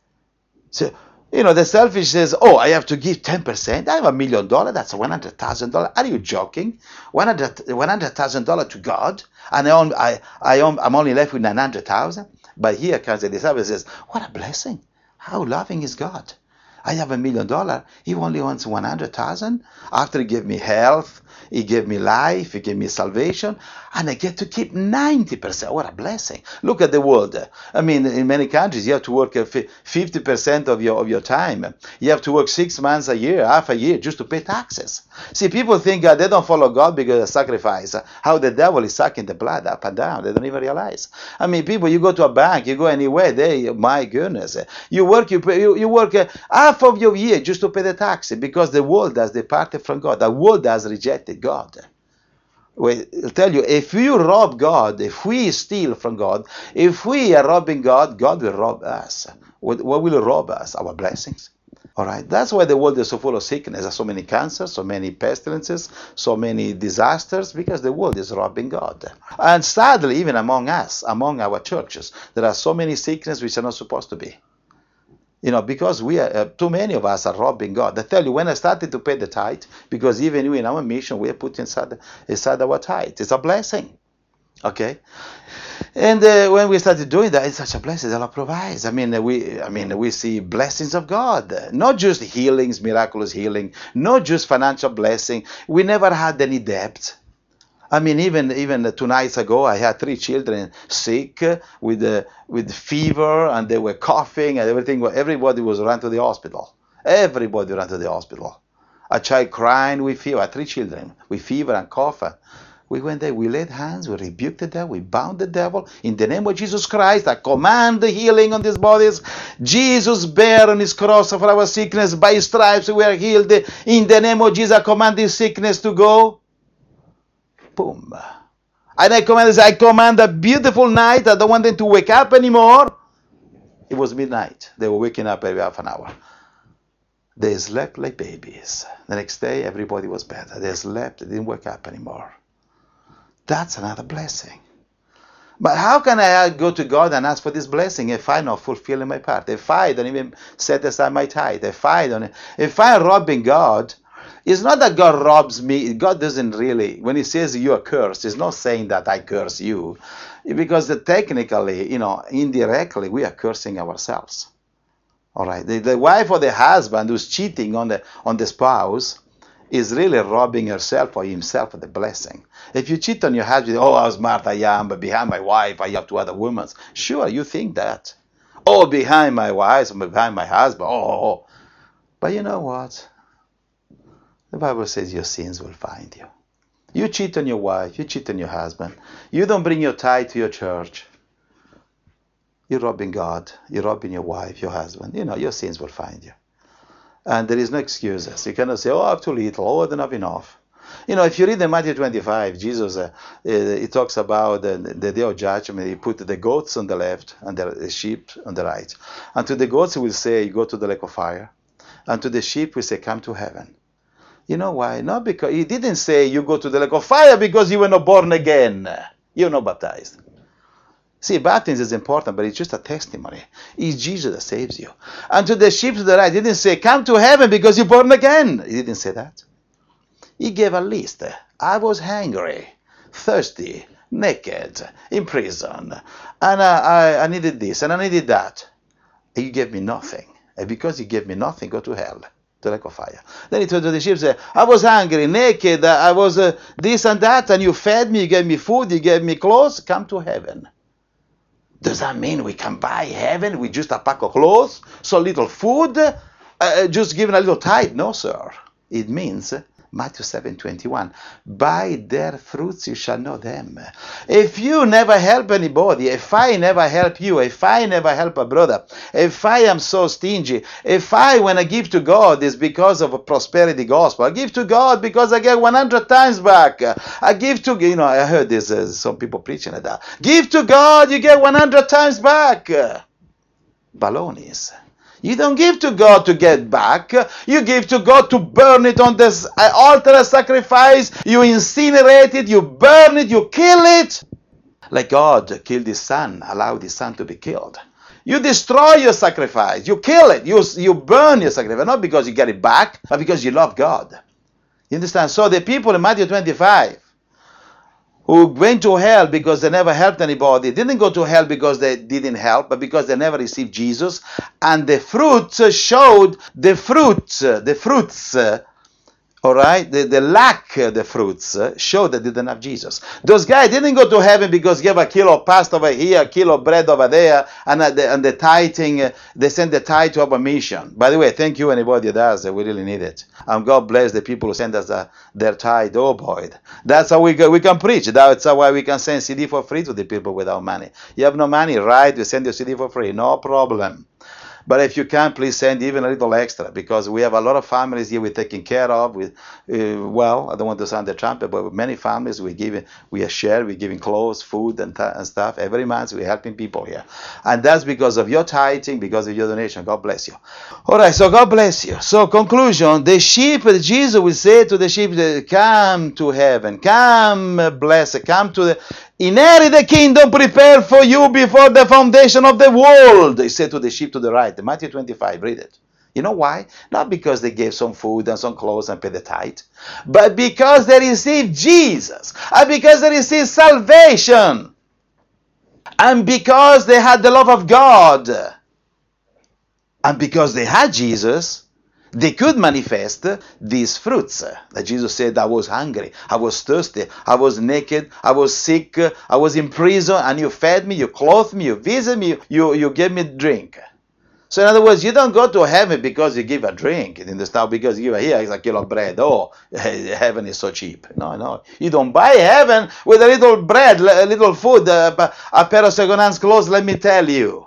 So, you know, the selfish says, oh, I have to give ten percent. I have a million dollars. That's one hundred thousand dollars. Are you joking? one hundred thousand dollars to God, and I own, I, I own, I'm only left with nine hundred thousand dollars. But here comes the disciple and says, what a blessing. How loving is God. I have a million dollars. He only wants one hundred thousand. After he gave me health, he gave me life, he gave me salvation, and I get to keep ninety percent. What a blessing. Look at the world. I mean, in many countries, you have to work fifty percent of your, of your time. You have to work six months a year, half a year, just to pay taxes. See, people think uh, they don't follow God because of sacrifice. How the devil is sucking the blood up and down. They don't even realize. I mean, people, you go to a bank, you go anywhere, they, my goodness. You work, you, pay, you, you work uh, half of your year just to pay the taxes, because the world has departed from God. The world has rejected God. Well, I'll tell you, if you rob God, if we steal from God, if we are robbing God, God will rob us. What, what will rob us? Our blessings. All right. That's why the world is so full of sickness. There's so many cancers, so many pestilences, so many disasters, because the world is robbing God. And sadly, even among us, among our churches, there are so many sicknesses which are not supposed to be. You know, because we are, uh, too many of us are robbing God. I tell you, when I started to pay the tithe, because even we in our mission, we are put inside, inside our tithe. It's a blessing. Okay? And uh, when we started doing that, it's such a blessing. The Lord provides. I mean, we, I mean, we see blessings of God. Not just healings, miraculous healing. Not just financial blessing. We never had any debt. I mean, even even two nights ago, I had three children sick with uh, with fever, and they were coughing and everything. Everybody was run to the hospital. Everybody ran to the hospital. A child crying with fever. Three children with fever and cough. We went there. We laid hands. We rebuked the devil. We bound the devil in the name of Jesus Christ. I command the healing on these bodies. Jesus bare on his cross for our sickness. By his stripes we are healed. In the name of Jesus, I command this sickness to go. Boom. And I command, I command a beautiful night. I don't want them to wake up anymore. It was midnight. They were waking up every half an hour. They slept like babies. The next day, everybody was better. They slept. They didn't wake up anymore. That's another blessing. But how can I go to God and ask for this blessing if I'm not fulfilling my part? If I don't even set aside my tithe? If I don't, if I'm robbing God, it's not that God robs me. God doesn't really, when he says you are cursed, he's not saying that I curse you. Because the, technically, you know, indirectly, we are cursing ourselves. All right. The, the wife or the husband who's cheating on the, on the spouse is really robbing herself or himself of the blessing. If you cheat on your husband, oh, how smart I am, but behind my wife, I have two other women. Sure, you think that. Oh, behind my wife, behind my husband. Oh, but you know what? The Bible says your sins will find you. You cheat on your wife, you cheat on your husband, you don't bring your tithe to your church, you're robbing God, you're robbing your wife, your husband, you know, your sins will find you. And there is no excuses. You cannot say, oh, I have too little, oh, I don't have enough. You know, if you read in Matthew twenty-five, Jesus, uh, uh, he talks about the, the day of judgment. He put the goats on the left and the sheep on the right. And to the goats, he will say, go to the lake of fire. And to the sheep, we say, come to heaven. You know why? Not because he didn't say you go to the lake of fire because you were not born again. You're not baptized. See, baptism is important, but it's just a testimony. It's Jesus that saves you. And to the sheep to the right, he didn't say, come to heaven because you're born again. He didn't say that. He gave a list. I was hungry, thirsty, naked, in prison, and I, I, I needed this, and I needed that. And you gave me nothing. And because you gave me nothing, go to hell, the lake of fire. Then he told the sheep, I was hungry, naked, I was uh, this and that, and you fed me, you gave me food, you gave me clothes, come to heaven. Does that mean we can buy heaven with just a pack of clothes, so little food, uh, just giving a little tithe? No, sir. It means Matthew seven twenty-one, by their fruits you shall know them. If you never help anybody, if I never help you, if I never help a brother, if I am so stingy, if I, when I give to God, is because of a prosperity gospel, I give to God because I get one hundred times back. I give to, you know, I heard this, uh, some people preaching at that. Give to God, you get one hundred times back. Balonies. You don't give to God to get back. You give to God to burn it on this altar of sacrifice. You incinerate it, you burn it, you kill it. Like God killed his son, allowed his son to be killed. You destroy your sacrifice. You kill it. You, you burn your sacrifice. Not because you get it back, but because you love God. You understand? So the people in Matthew twenty-five who went to hell because they never helped anybody, didn't go to hell because they didn't help, but because they never received Jesus. And the fruits showed, the fruits, the fruits, all right, the, the lack, the fruits showed that they didn't have Jesus. Those guys didn't go to heaven because give a kilo of pasta over here, a kilo of bread over there, and the, and the tithing, they send the tithe to our mission. By the way, thank you anybody that does, we really need it. And God bless the people who send us a, their tithe. Oh boy, that's how we go, we can preach. That's why we can send C D for free to the people without money. You have no money, right? We send you C D for free, no problem. But if you can, please send even a little extra, because we have a lot of families here we're taking care of. With, uh, well, I don't want to sound the trumpet, but with many families we give, we share, we're giving clothes, food, and, and stuff every month. We're helping people here, and that's because of your tithing, because of your donation. God bless you. All right, so God bless you. So conclusion: the sheep, Jesus will say to the sheep, "Come to heaven, come blessed, come to the." Inherit the kingdom prepared for you before the foundation of the world, he said to the sheep to the right. Matthew twenty-five, read it. You know why? Not because they gave some food and some clothes and paid the tithe, but because they received Jesus, and because they received salvation, and because they had the love of God, and because they had Jesus, they could manifest these fruits. That Jesus said, I was hungry, I was thirsty, I was naked, I was sick, I was in prison, and you fed me, you clothed me, you visited me, you, you gave me drink. So in other words, you don't go to heaven because you give a drink. In the stuff because you give a, here is a kilo of bread. Oh, heaven is so cheap. No, no. You don't buy heaven with a little bread, a little food, a, a pair of second-hand clothes, let me tell you.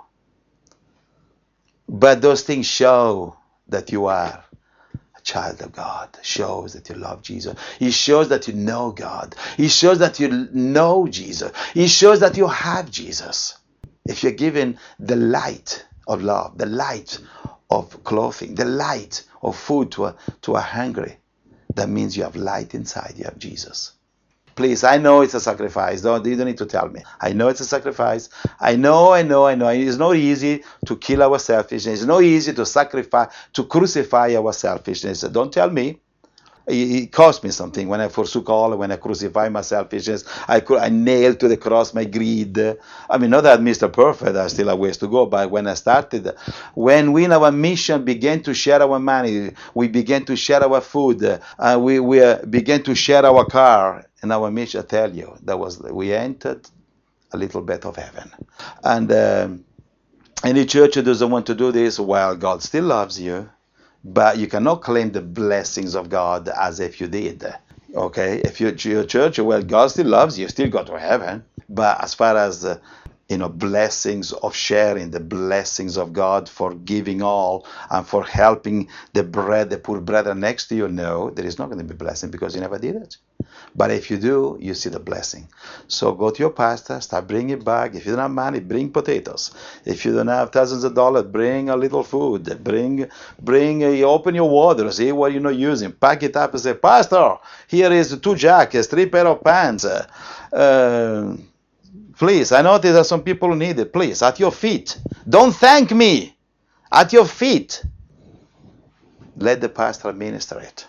But those things show that you are a child of God. Shows that you love Jesus. It shows that you know God. It shows that you know Jesus. It shows that you have Jesus. If you're given the light of love, the light of clothing, the light of food to a, to a hungry, that means you have light inside. You have Jesus. Please, I know it's a sacrifice. Don't, you don't need to tell me. I know it's a sacrifice. I know, I know, I know. It's not easy to kill our selfishness. It's not easy to sacrifice, to crucify our selfishness. Don't tell me. It cost me something when I forsook all, when I crucified my selfishness. I, I nailed to the cross my greed. I mean, not that Mister Perfect, there's still a ways to go, but when I started, when we in our mission began to share our money, we began to share our food, uh, we, we uh, began to share our car, and our mission, I tell you, that was, we entered a little bit of heaven. And um, any church who doesn't want to do this, well, God still loves you. But you cannot claim the blessings of God as if you did. Okay, if you're your church, well, God still loves you, you still go to heaven. But as far as uh, you know, blessings of sharing, the blessings of God for giving all and for helping the bread, the poor brethren next to you, no, there is not going to be blessing because you never did it. But if you do, you see the blessing. So go to your pastor, start bringing back. If you don't have money, bring potatoes. If you don't have thousands of dollars, bring a little food. Bring, bring. Uh, open your water, see what you're not using. Pack it up and say, Pastor, here is two jackets, three pair of pants. Uh, please, I know there are some people who need it. Please, at your feet. Don't thank me. At your feet. Let the pastor minister it.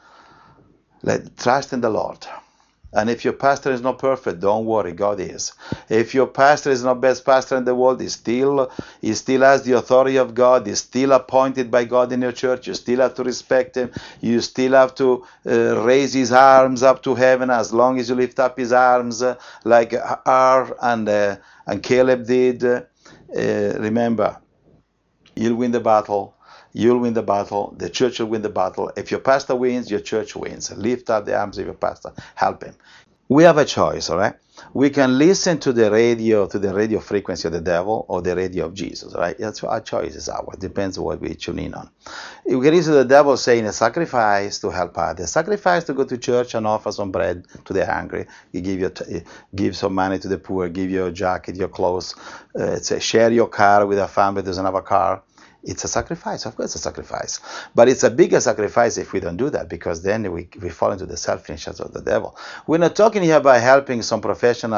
Let trust in the Lord. And if your pastor is not perfect, don't worry, God is. If your pastor is not best pastor in the world, he still, he still has the authority of God. He's still appointed by God in your church. You still have to respect him. You still have to uh, raise his arms up to heaven as long as you lift up his arms uh, like Ar and, uh, and Caleb did. Uh, remember, you'll win the battle. You'll win the battle. The church will win the battle. If your pastor wins, your church wins. Lift up the arms of your pastor. Help him. We have a choice, all right? We can listen to the radio, to the radio frequency of the devil or the radio of Jesus, right? That's our choice is ours. Depends on what we tune in on. We can listen to the devil saying a sacrifice to help others, sacrifice to go to church and offer some bread to the hungry. You give your, give some money to the poor, give your jacket, your clothes. Uh, say, share your car with a family that doesn't have a car. It's a sacrifice. Of course, it's a sacrifice. But it's a bigger sacrifice if we don't do that, because then we, we fall into the selfishness of the devil. We're not talking here about helping some professional,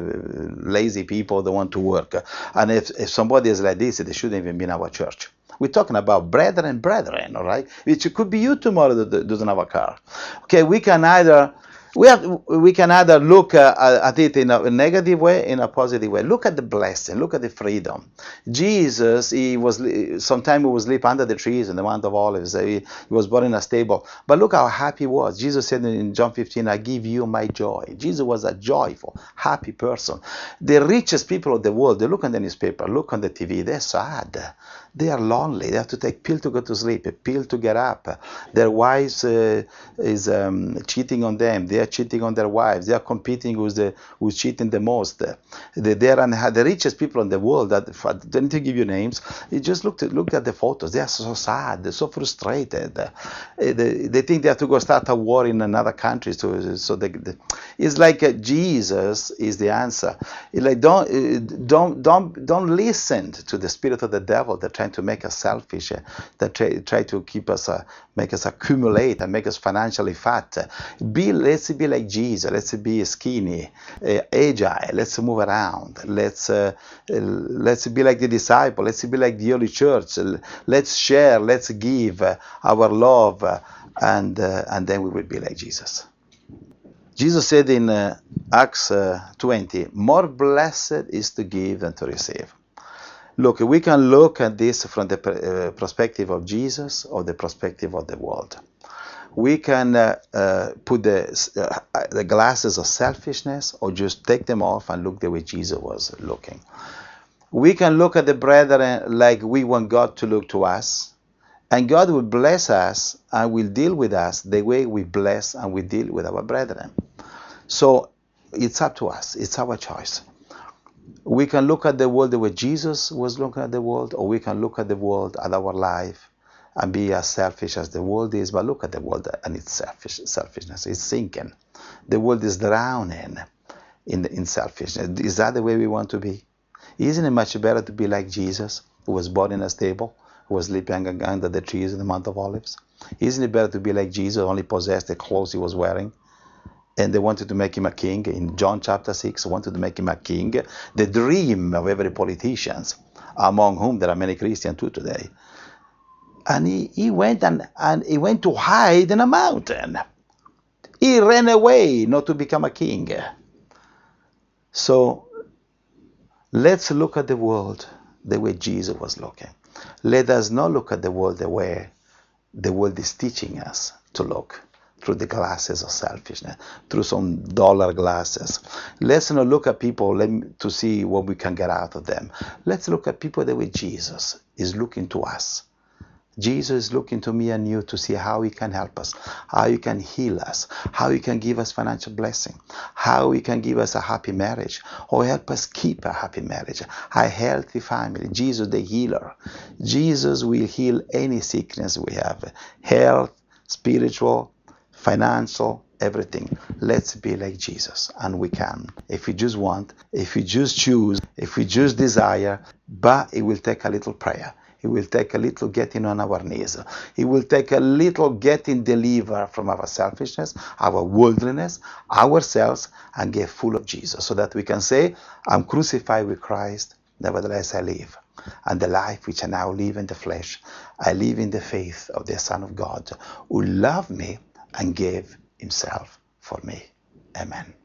uh, lazy people that want to work. And if, if somebody is like this, they shouldn't even be in our church. We're talking about brethren, brethren, all right? Which could be you tomorrow that doesn't have a car. Okay, we can either... We have, we can either look uh, at it in a negative way, in a positive way. Look at the blessing. Look at the freedom. Jesus, he was sometimes he would sleep under the trees in the Mount of Olives. He, he was born in a stable. But look how happy he was. Jesus said in John fifteen, "I give you my joy." Jesus was a joyful, happy person. The richest people of the world, they look on the newspaper, look on the T V, they're sad. They are lonely. They have to take pill to go to sleep, a pill to get up. Their wives uh, is um, cheating on them. They are cheating on their wives. They are competing with the who's cheating the most. They, they are the richest people in the world. That don't need to give you names. You just look at look at the photos. They are so sad. They're so frustrated. They, they think they have to go start a war in another country. So so they, they, it's like uh, Jesus is the answer. It's like don't don't don't don't listen to the spirit of the devil that trying to make us selfish, uh, that try, try to keep us, uh, make us accumulate and make us financially fat. Be, let's be like Jesus. Let's be skinny, uh, agile. Let's move around. Let's uh, let's be like the disciple. Let's be like the early church. Let's share. Let's give uh, our love, uh, and uh, and then we will be like Jesus. Jesus said in uh, Acts uh, twenty, "More blessed is to give than to receive." Look, we can look at this from the uh, perspective of Jesus or the perspective of the world. We can uh, uh, put the, uh, the glasses of selfishness or just take them off and look the way Jesus was looking. We can look at the brethren like we want God to look to us, and God will bless us and will deal with us the way we bless and we deal with our brethren. So it's up to us. It's our choice. We can look at the world the way Jesus was looking at the world, or we can look at the world, at our life, and be as selfish as the world is. But look at the world and its selfish, selfishness. It's sinking. The world is drowning in, in selfishness. Is that the way we want to be? Isn't it much better to be like Jesus, who was born in a stable, who was sleeping under the trees in the Mount of Olives? Isn't it better to be like Jesus, who only possessed the clothes he was wearing? And they wanted to make him a king. In John chapter six, wanted to make him a king. The dream of every politician, among whom there are many Christians too today. And he, he went and, and he went to hide in a mountain. He ran away not to become a king. So let's look at the world the way Jesus was looking. Let us not look at the world the way the world is teaching us to look, through the glasses of selfishness, through some dollar glasses. Let's not look at people to see what we can get out of them. Let's look at people the way Jesus is looking to us. Jesus is looking to me and you to see how he can help us, how he can heal us, how he can give us financial blessing, how he can give us a happy marriage, or help us keep a happy marriage, a healthy family. Jesus the healer. Jesus will heal any sickness we have, health, spiritual, financial, everything. Let's be like Jesus, and we can. If we just want, if we just choose, if we just desire, but it will take a little prayer. It will take a little getting on our knees. It will take a little getting delivered from our selfishness, our worldliness, ourselves, and get full of Jesus, so that we can say, I'm crucified with Christ, nevertheless I live. And the life which I now live in the flesh, I live in the faith of the Son of God, who loved me and gave himself for me. Amen.